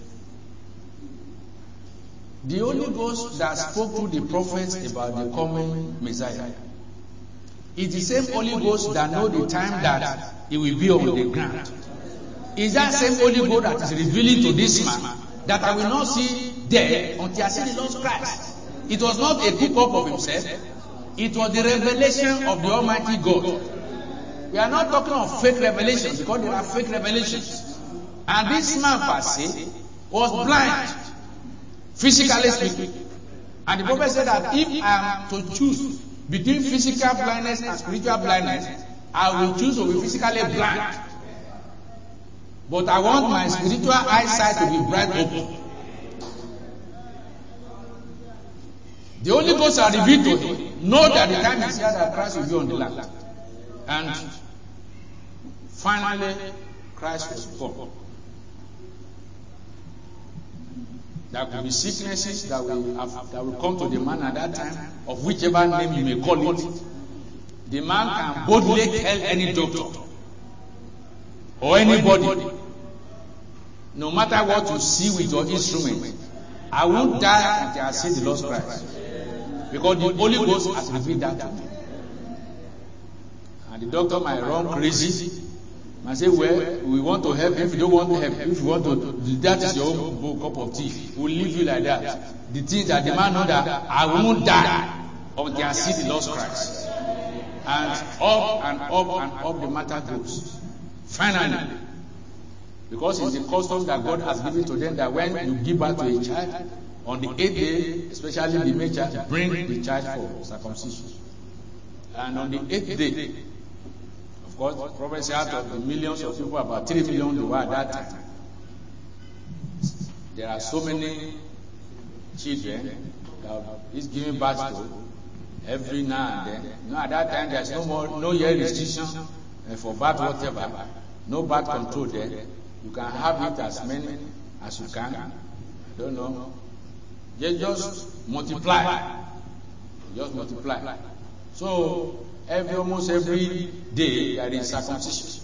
The Holy Ghost that spoke to the prophets about the coming Messiah is the same Holy Ghost that knows the time that he will be on the ground. Is that same Holy Ghost that is revealing to this man that I will not see there until I see the Lord Christ. It was not a cook-up of himself. It was the revelation of the Almighty God. We are not talking of fake revelations because there are fake revelations. And this man per se was blind, physically speaking. And the prophet said that if I am to choose between physical blindness and spiritual blindness, I will choose to be physically blind. But I want my spiritual eyesight to be bright open. The Holy Ghost are revealed to him. Know that the time is here that Christ will be on the land. And finally, Christ was born. There could be sicknesses that will, have, that will come to the man at that time, of whichever name you may call it. The man can boldly tell any doctor or anybody, no matter what you see with your instrument, I won't die until I see the Lord Christ. Because the Holy Ghost has revealed that to me. And the doctor might run crazy. Might say, well, we want to help. If you don't want to help, if you want to, that is your own cup of tea. We'll leave you like that. The thing that the man know that I won't die until I see the Lord Christ. And up and up and up the matter goes. Finally, because it's the custom that God has given to them that when you give birth to a child, on the eighth day, especially the male child, bring the child for circumcision. And on the eighth day, of course, the prophet said out of the millions of people, about three million they were at that time. There are so many children that he's giving birth to every now and then. You know, at that time, there's no more, no year restriction for birth whatever, no birth control there. You can have it as many as you can. I don't know. They just multiply. Just multiply. So every almost every day there is circumcision.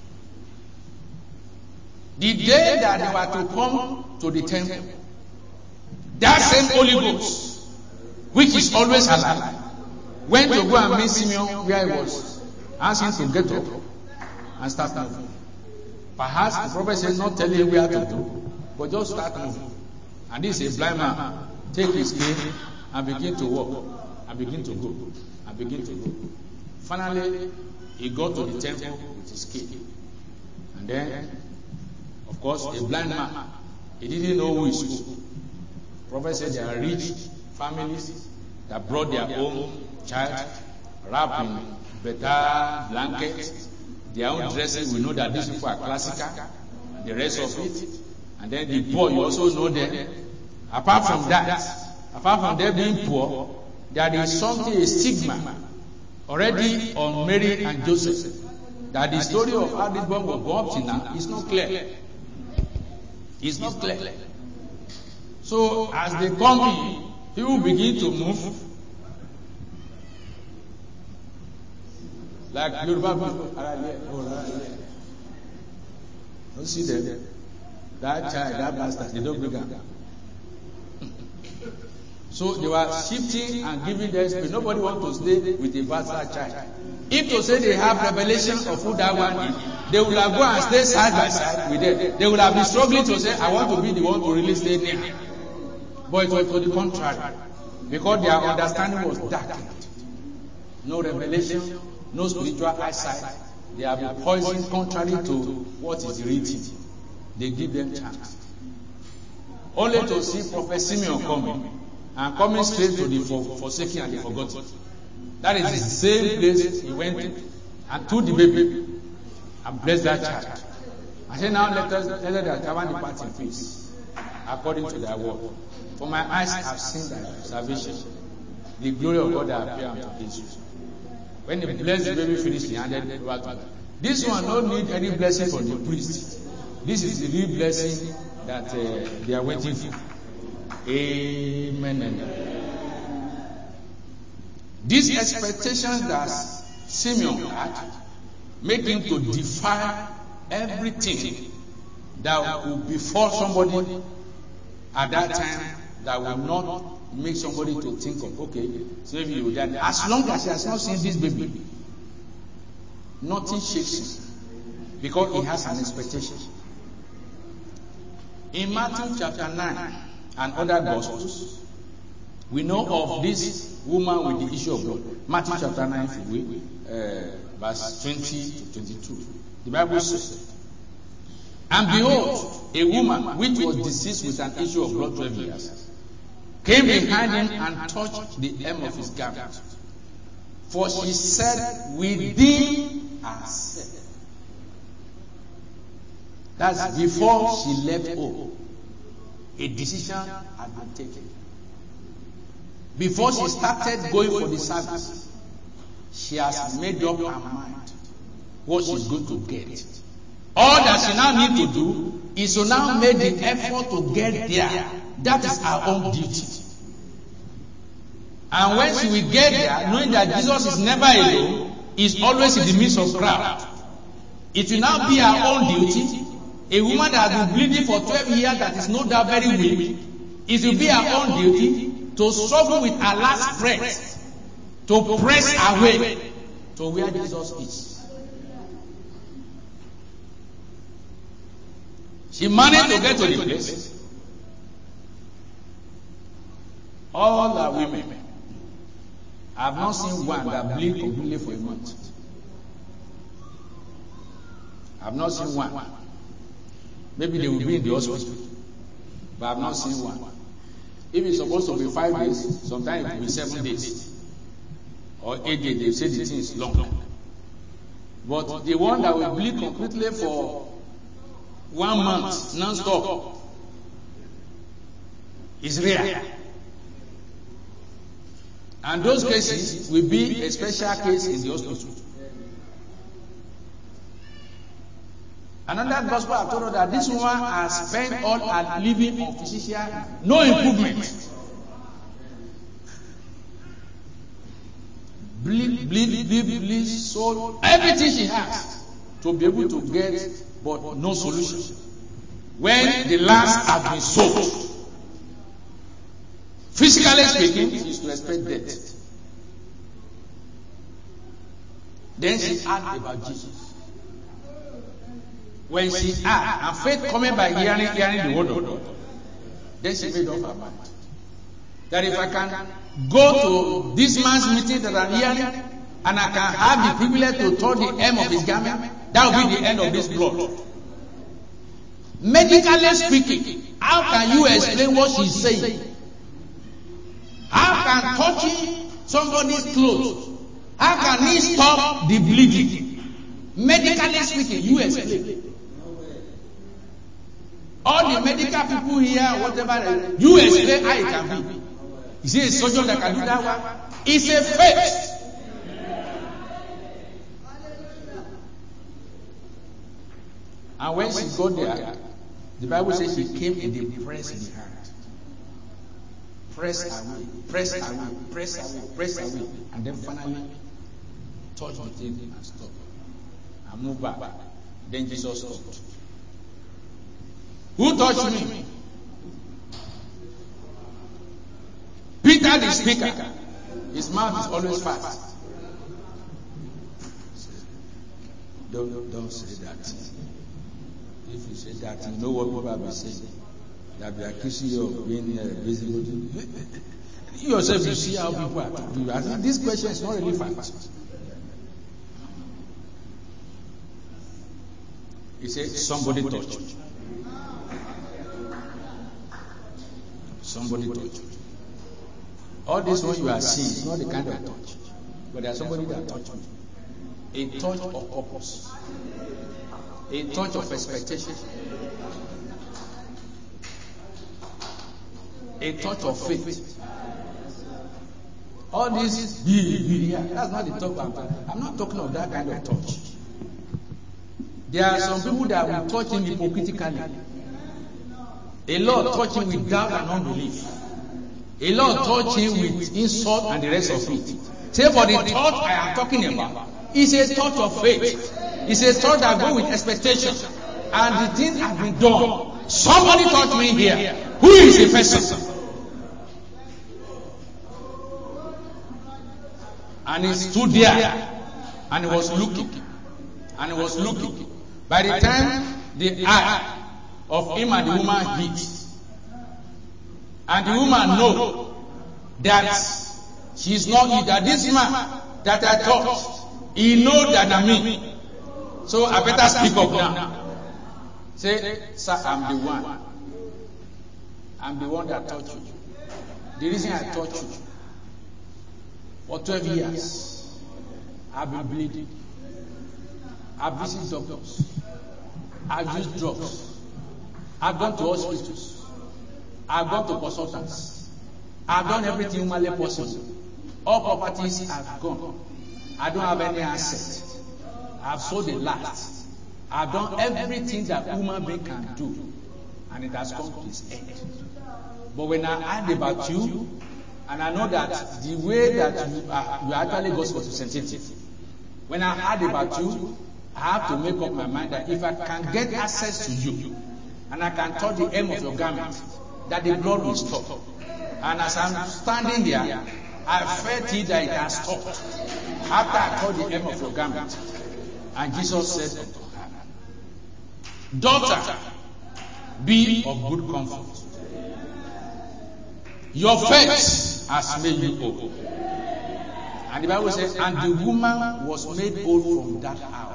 The day that they were to come to the temple, that same Holy Ghost, which is always alive, went to go and meet Simeon where he was, asked him to get up and start moving. Perhaps the prophet said not telling him where to do, but just start moving. And this is a blind man. Take his cane and begin to walk, and begin to go, and begin to go. Finally, he got to the temple with his cane. And then, of course, a blind man, he didn't know who he spoke. The prophet said there are rich families that brought their own child, wrapped in better blankets, their own dresses. We know that these people are classical, and the rest of it. And then the poor, you also know them. Apart from that, apart from them being poor, there is something, a stigma, already on Mary and Joseph. That the story of how this boy was born up to now is not clear. It's not clear. So as they come in, people begin to move. Like Yoruba people. Don't see them. That child, that bastard, they don't bring him. So they were shifting and giving them space. Nobody wants to stay with a bastard child. If to say they have revelation of who that one is, they will have go and stay side by side with them. They will have been struggling to say, I want to be the one to really stay there. But it was to the contrary. Because their understanding was darkened. No revelation, no spiritual eyesight. They have been poisoned contrary to what is written. They give them chance. Only to see Prophet Simeon coming. And coming straight to the for, forsaken and the forgotten. That is the same place he went to and took the baby and blessed that child. I said, now let us let us depart in peace. according to thy word. For my eyes have seen thy salvation, the glory of God that appear unto Israel. When the blessed baby finished, he handed it over to God. This one don't need any blessing from the priest. This is the real blessing that uh, they are waiting for. Amen. These expectations that Simeon had make him to defy everything that will befall somebody at that time that will not make somebody to think of, okay, so maybe you die. As long as he has not seen this baby, nothing shakes him because he has an expectation. In Matthew chapter nine and other Gospels, we know of this woman with the issue of blood. Matthew chapter nine, if you will, uh, verse twenty to twenty-two. The Bible says, and behold, a woman which was diseased with an issue of blood twelve years came behind him and touched the hem of his garment. For she said within herself. That's before she left home. A decision had been taken. Before she started going for the service, she has made up her mind what she's going to get. All that she now need to do is to now make the effort to get there. That is her own duty. And when she will get there, knowing that Jesus is never alone, is always in the midst of crowd, it will now be her own duty. A woman that has been bleeding for twelve years, that is no doubt very weak, it will be her own duty to struggle with her last breath, to press her way to where Jesus is. She managed to get to the place. All are women. I have not seen one that bleed completely for a month. I have not seen one. Maybe they will be in the hospital, but I have not seen one. If it's supposed to be five days, sometimes it will be seven days. Or eight days, they say the thing is long. But the one that will bleed completely for one month, non-stop, is rare. And those cases will be a special case in the hospital. Another gospel I told her that this woman has spent all her living on physician, no improvement. Bleed, bleed, bleed, bleed, soul, everything she has to be able to get, but no solution. When the last has been sold, physically speaking, she is to expect death. Then she asked about Jesus. When she asked, and faith coming by hearing, hearing the word of God, then she made up her mind that if I can go to this man's meeting that I'm hearing, and I can have the privilege to touch the hem of his garment, that will be the end of this blood. Medically speaking, how can you explain what she's saying? How can touching somebody's clothes, how can he stop the bleeding? Medically speaking, you explain. All the medical people here, whatever, you explain how it can be. Is it a surgeon that can do that one? It's a faith. And when she got there, the Bible says she came in the press behind. Press away, press away, press away, press away, and then finally touch the thing and stop. And move back. Then Jesus stopped. Who touched me? Peter the speaker. His mouth is always fast. Don't, don't say that. If you say that, you know what people will say. That they are accusing you of being uh, visible. You yourself, you see how people are talking to you. I think this question is not really fact. He said, somebody touched me. Somebody touched me. All this one you are seeing is not the kind of touch. But there's somebody that touched me. A touch of purpose. A touch of expectation. A touch of faith. All this, yeah, that's not the talk about. I'm not talking of that kind of touch. There are some people that will touch him hypocritically. A lot touch him with doubt and unbelief. A lot touch him with insult and the rest of it. Say, for the touch I am talking about is a touch of faith. It's a touch that goes with expectation. And the thing has been done. Somebody touched me here. Who is the person? And he stood there and he was looking. And he was looking. By the time the eye of him and the woman hit, and the woman know that she's not he, that this man that I touched, he know that I'm me. So I better speak up now. Say, sir, I'm the one. I'm the one that touched you. The reason I touched you, for twelve years, I've been bleeding. I've visited doctors. I've used drugs. I've gone to hospitals. I've gone to consultants. I've done everything humanly possible. All properties have gone. I don't have any asset. I've sold the last. I've done everything that human being can do, and it has come to its end. But when I heard about you, and I know that the way that you are, you are actually gospel sensitive. When I heard about you, I have to make up my mind that if I can get access to you, and I can touch the hem of your garment, that the blood will stop. And as I'm standing there, I felt it that it has stopped. After I touched the hem of your garment, and Jesus said unto her, daughter, be of good comfort. Your faith has made you whole. And the Bible says, and the woman was made whole from that hour.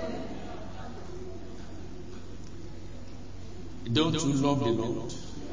Don't you love the Lord?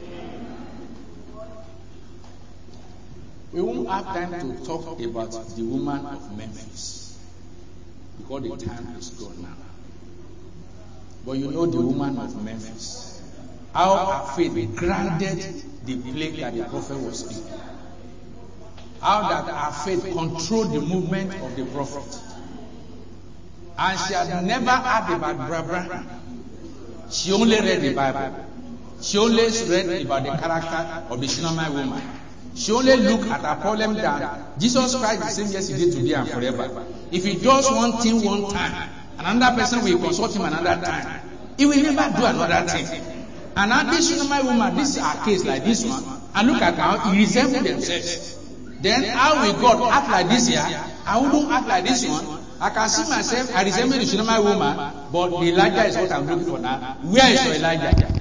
We won't have time to talk about the woman of Memphis, because the time is gone now. But you know the woman of Memphis, how her faith granted the plague that the prophet was speaking. How that her faith controlled the movement of the prophet. And she had never heard about Barbara. She only read the Bible. She only read about the character of the Shunammite woman. She only looked at her problem that Jesus Christ is the same yesterday, today, and forever. If he does one thing one time, another person will consult him another time. He will never do another thing. And now this Shunammite woman, this is our case like this one, and look at how he resembles themselves. Then how will God act like this here? I wouldn't act like this one. I can see myself, I resemble the Shunammite woman, but the Elijah is what I'm looking for now. Where is your Elijah?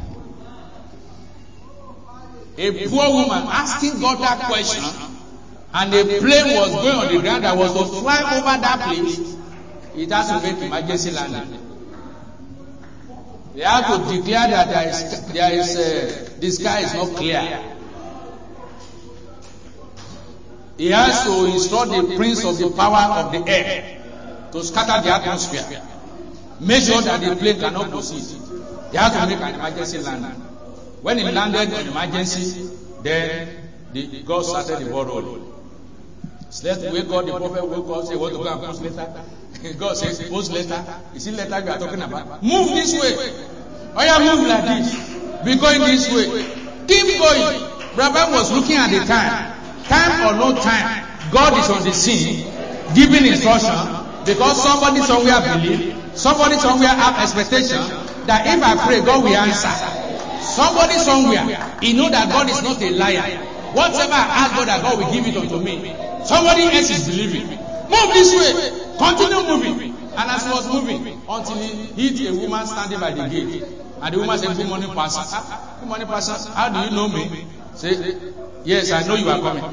A poor woman asking God that question, and a plane was going on the ground that was to fly over that place. It has to make emergency landing. They have to declare that there is, there is uh, the sky is not clear. He has to instruct the prince of the power of the air to scatter the atmosphere. Make sure that the plane cannot proceed. They have to make an emergency landing. When he landed on emergency, then the, God started the ball rolling. Let's wake up, the prophet woke up, say, what to go and post letter? God says, post letter. Is it letter you are talking about? Move this way. Oh yeah, move like this. Be going this way. Keep going. Rabbi was looking at the time. Time or no time, God is on the scene, giving instruction, because somebody somewhere believe, somebody somewhere have expectation that if I pray, God will answer. Somebody somewhere, he know that God is not a liar. Whatever I ask God, that God will give it unto me. Somebody else is believing. Move this way. Continue moving. And as he was moving, until he hit a woman standing by the gate. And the woman said, good morning, pastor. Good morning, pastor. How do you know me? Say, yes, I know you are coming.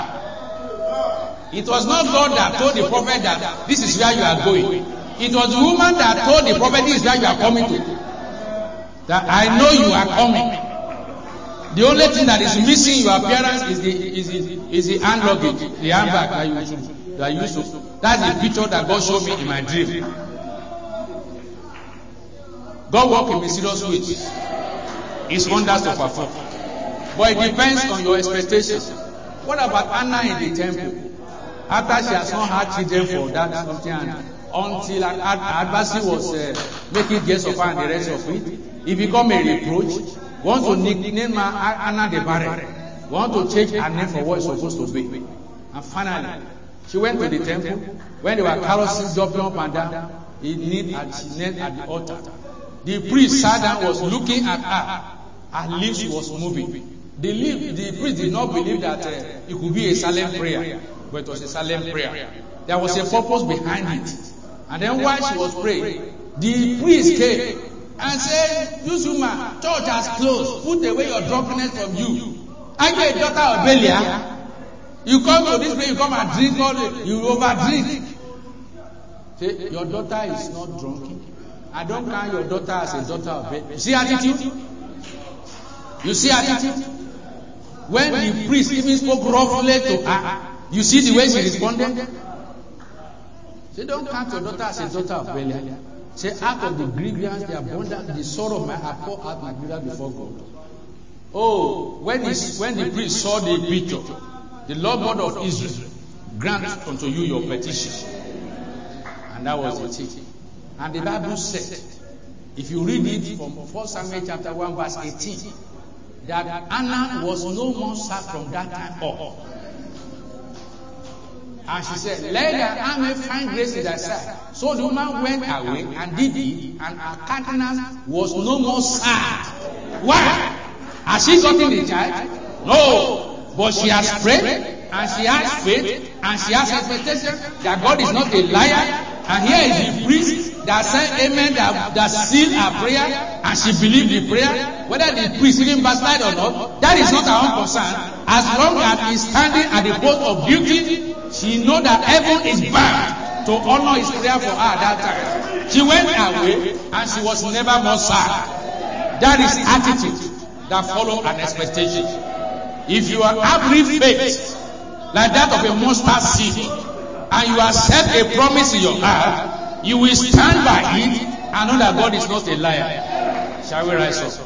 It was not God that told the prophet that this is where you are going. It was the woman that told the prophet this is where you are coming to. That I know you are coming. The only thing that is missing your appearance is the is the, is the hand luggage, the handbag that you should, that you used to. That's the picture that God showed me in my dream. God works in mysterious ways. His wonders to perform. But it depends on your expectations. What about Anna in the temple? After she has not had children for that something, until an adversary was uh, making guests of her and the rest of it, it become a reproach. Want to nickname her Anna the Barren. Want to change her name for what it's supposed to be. And finally, she went to the temple. When they were carousing, jumping up and down, he knelt and she knelt at the altar. The priest sat down, was looking at her. Her lips was moving. The, lip, the priest did not believe that uh, it could be a silent prayer, but it was a silent prayer. There was a purpose behind it. And then while she was praying, the priest came and said, "This woman, church has closed. Put away your drunkenness from you. Are you a daughter of Belial? You come to this place, you come and drink all the, you overdrink." Say, your daughter is not drunken. I don't count your daughter as a daughter of Belial. You see attitude? You see attitude? When the priest even spoke roughly to her, you see the way she responded? Say, don't count your daughter as a daughter of Belial. Say, out of the grievance, the abundance, the sorrow of my heart, pour out my grievance before God. Oh, when, when the priest saw the picture, the Lord God of Israel grant unto you your petition. And that was the thing. And the Bible said, if you read it from First Samuel chapter one verse eighteen, that Anna was no more sad from that time up. And she said, "Let that I may find grace in thy sight." So the woman went away and did it, and her countenance was no more sad. Why? Has she gotten the child? No. But she has prayed, and she has faith, and she has expectation that God is not a liar. And here is the priest that said amen, that, that sealed her prayer, and she believed the prayer. Whether the priest even backslide or not, that is not her own concern. As long as he's standing at the post of duty, she knows that heaven is bound to honor his prayer for her at that time. She went away, and she was never more sad. That is attitude that follows an expectation. If you have real faith, like that of a mustard seed, and you accept a promise in your heart, you will stand by it and know that God is not a liar. Shall we rise up?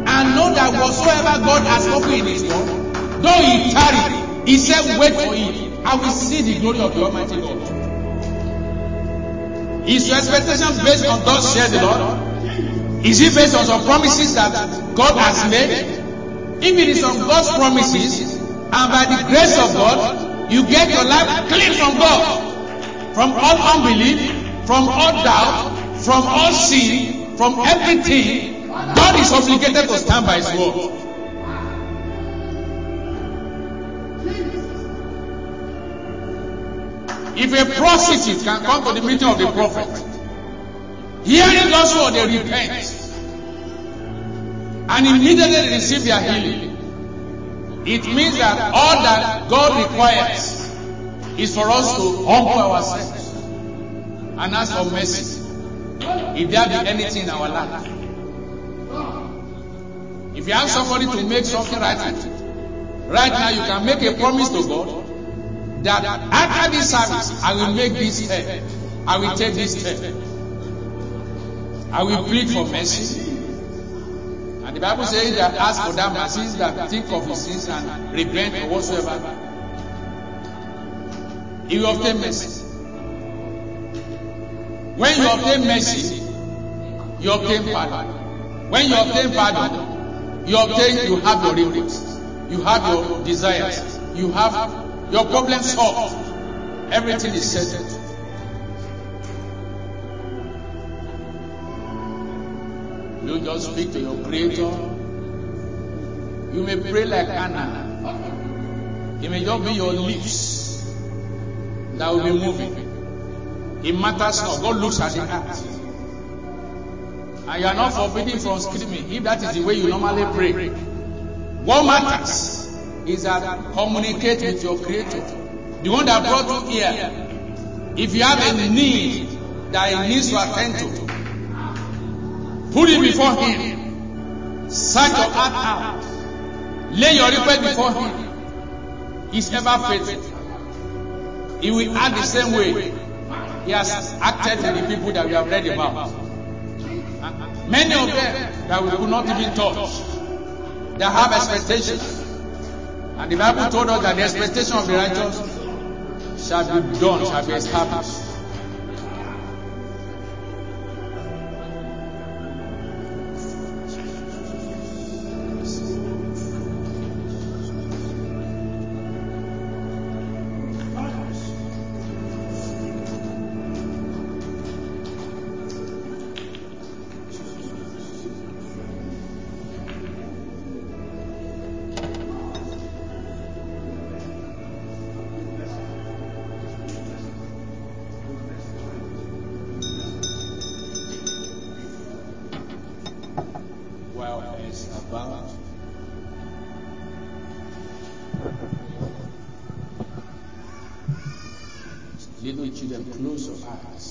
He said, wait for it. I will see the glory of the Almighty God. Is your expectation based on God said the Lord? Is it based on some promises that God has made? If it is on God's promises, and by the grace of God, you get your life clean from God, from all unbelief, from all doubt, from all sin, from everything. God is obligated to stand by His word. If a prostitute can come to the meeting of the prophet, hearing God's word, they repent, and immediately they receive their healing. It means that all that God requires is for us to humble ourselves and ask for mercy. If there be anything in our life, if you have somebody to make something right with, right now you can make a promise to God that after this service, I will make this step. I will take this step. I will plead for mercy. And the Bible says that ask for that mercy, that think of his sins and repent or whatsoever. He will obtain mercy. When you obtain mercy, you obtain pardon. When you obtain pardon, you obtain, you have your requests, you have your desires, you have your problem solved. Everything is settled. You just speak to your Creator. You may pray like Anna. It may just be your lips that will be moving. It matters not. God looks at the heart. And you are not forbidden from screaming if that is the way you normally pray. What matters is that communicate with your Creator, the one that brought you here. If you have a need that He needs to attend to, put it before Him. Search your heart out. Lay your request before Him. He's ever faithful. He will act the same way He has acted with the people that we have read about. Many of them that we could not even touch, they have expectations. And the Bible told us that the expectation of the righteous shall be done, shall be established. Little children, close your eyes.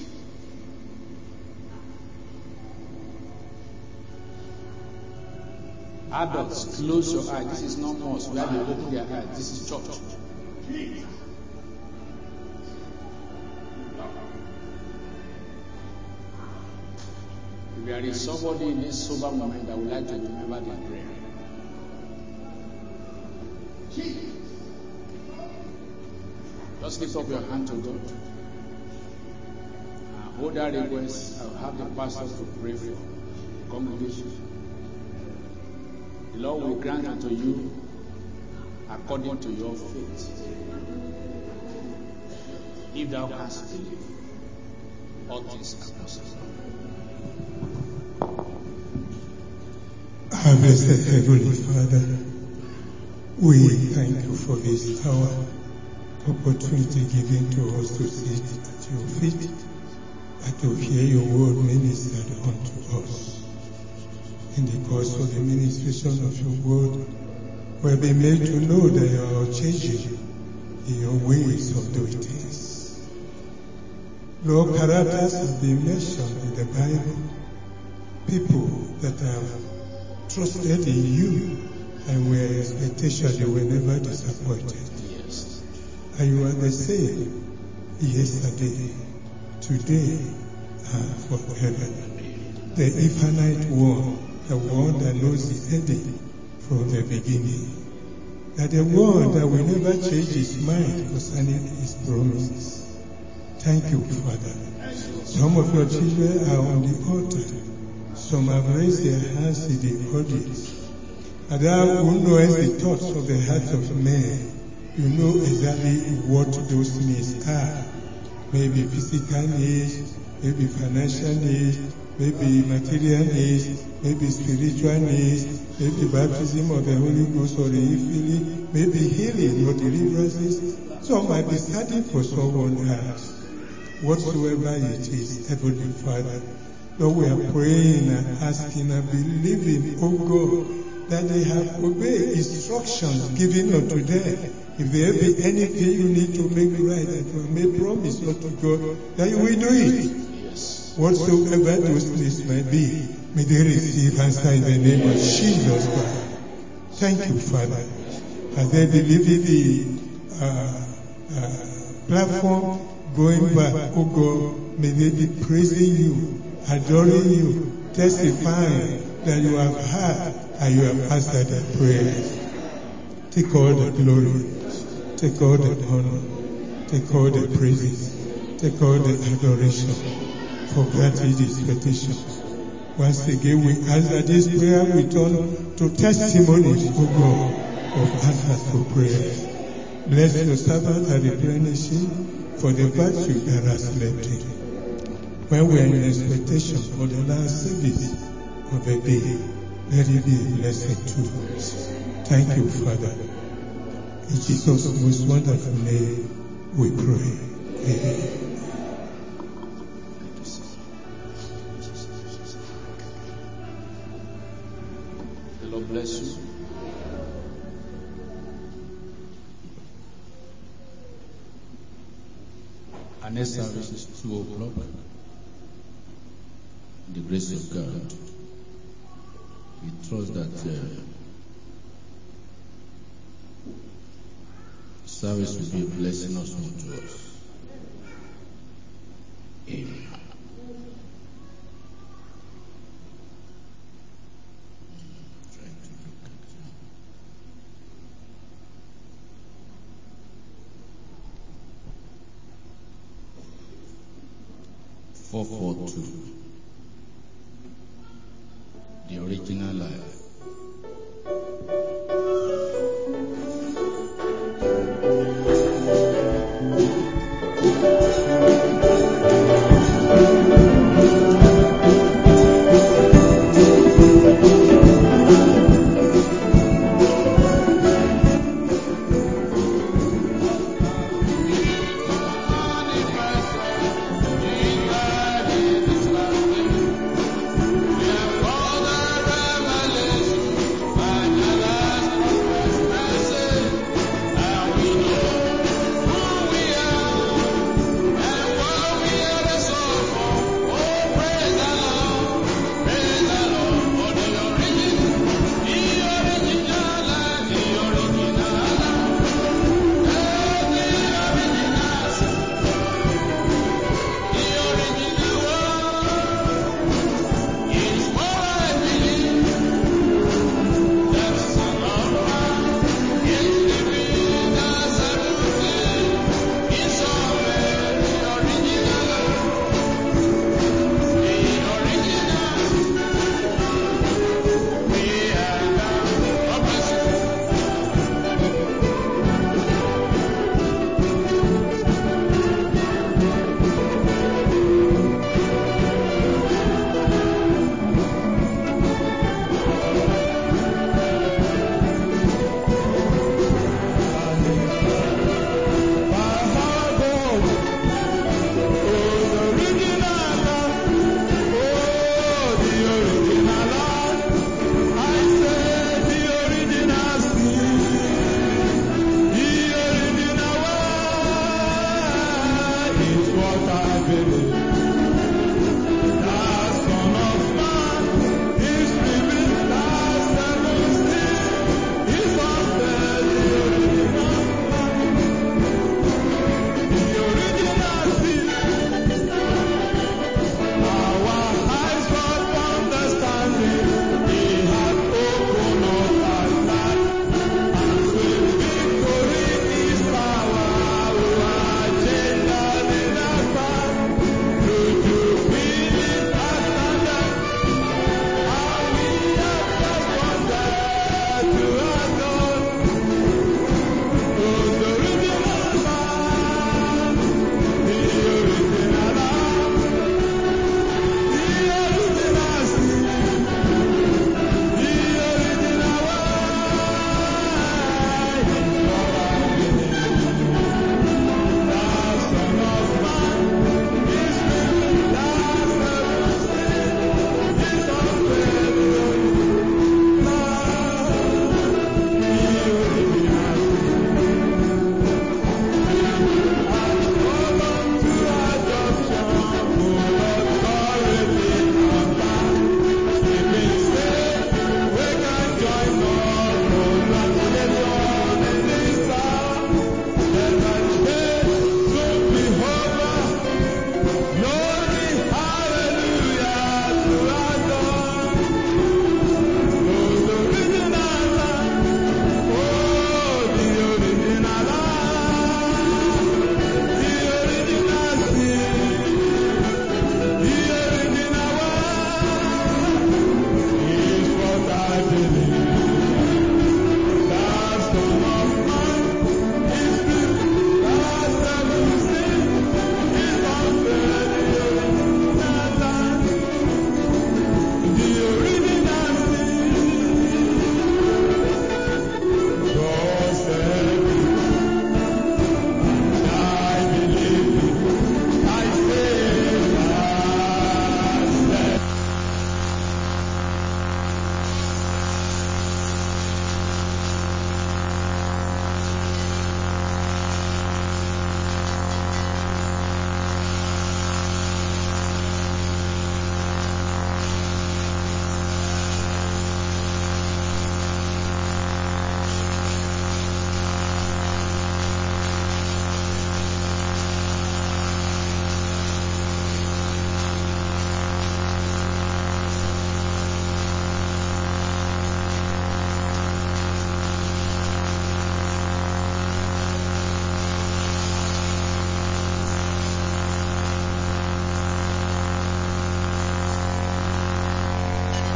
Adults, close your eyes. This is not mosque where they open their eyes. This is church. If there is somebody in this sober moment that would like to remember the prayer, just lift up your hand to God. And hold that request. I'll have the pastor to pray for the congregation. The Lord will grant unto you according to your faith. If thou canst believe, all things are possible. Our blessed Heavenly Father, we thank you for this hour. Opportunity given to us to sit at your feet and to hear your word ministered unto us. In the course of the ministration of your word, we have been made to know that you are changing in your ways of doing things. Lord, characters have been mentioned in the Bible, people that have trusted in you and were expectation they were never disappointed. And you are the same yesterday, today, and forever. The infinite one, the one that knows the ending from the beginning. that the one that will never change his mind concerning his promises. Thank you, Father. Some of your children are on the altar. Some have raised their hands in the audience. And thou who knowest the thoughts of the hearts of men, you know exactly what those needs are. Maybe physical needs, maybe financial needs, maybe material needs, maybe spiritual needs, maybe baptism of the Holy Ghost or the infilling, maybe healing or deliverances. Some might be starting for someone else. Whatsoever it is, Heavenly Father, Lord, we are praying and asking and believing, oh God, that they have obeyed instructions given unto them. If there be anything you need to make right, that you have made promise unto God, that you will do it. Yes. Whatsoever those things may be, may they receive answer in the name of Jesus Christ. Thank you, Father. As they believe the uh, uh, platform going back, oh God, may they be praising you, adoring you, testifying that you have heard and you have answered their prayers. Take all the glory, take all the honor, take all the praises, take all the adoration for granting these petitions. Once again, we ask that this prayer will turn to testimonies, O God, of answers to prayers. Bless your servant and replenish him for the virtue that has left him. When we are in expectation for the last service of the day, let it be a blessing to us. Thank you, Father. In Jesus' most wonderful name, we pray. Amen. The Lord bless you. Our next service is two o'clock. In the grace of God, we trust that uh, service will be a blessing also unto us. Amen. Four four two. The original life. I've been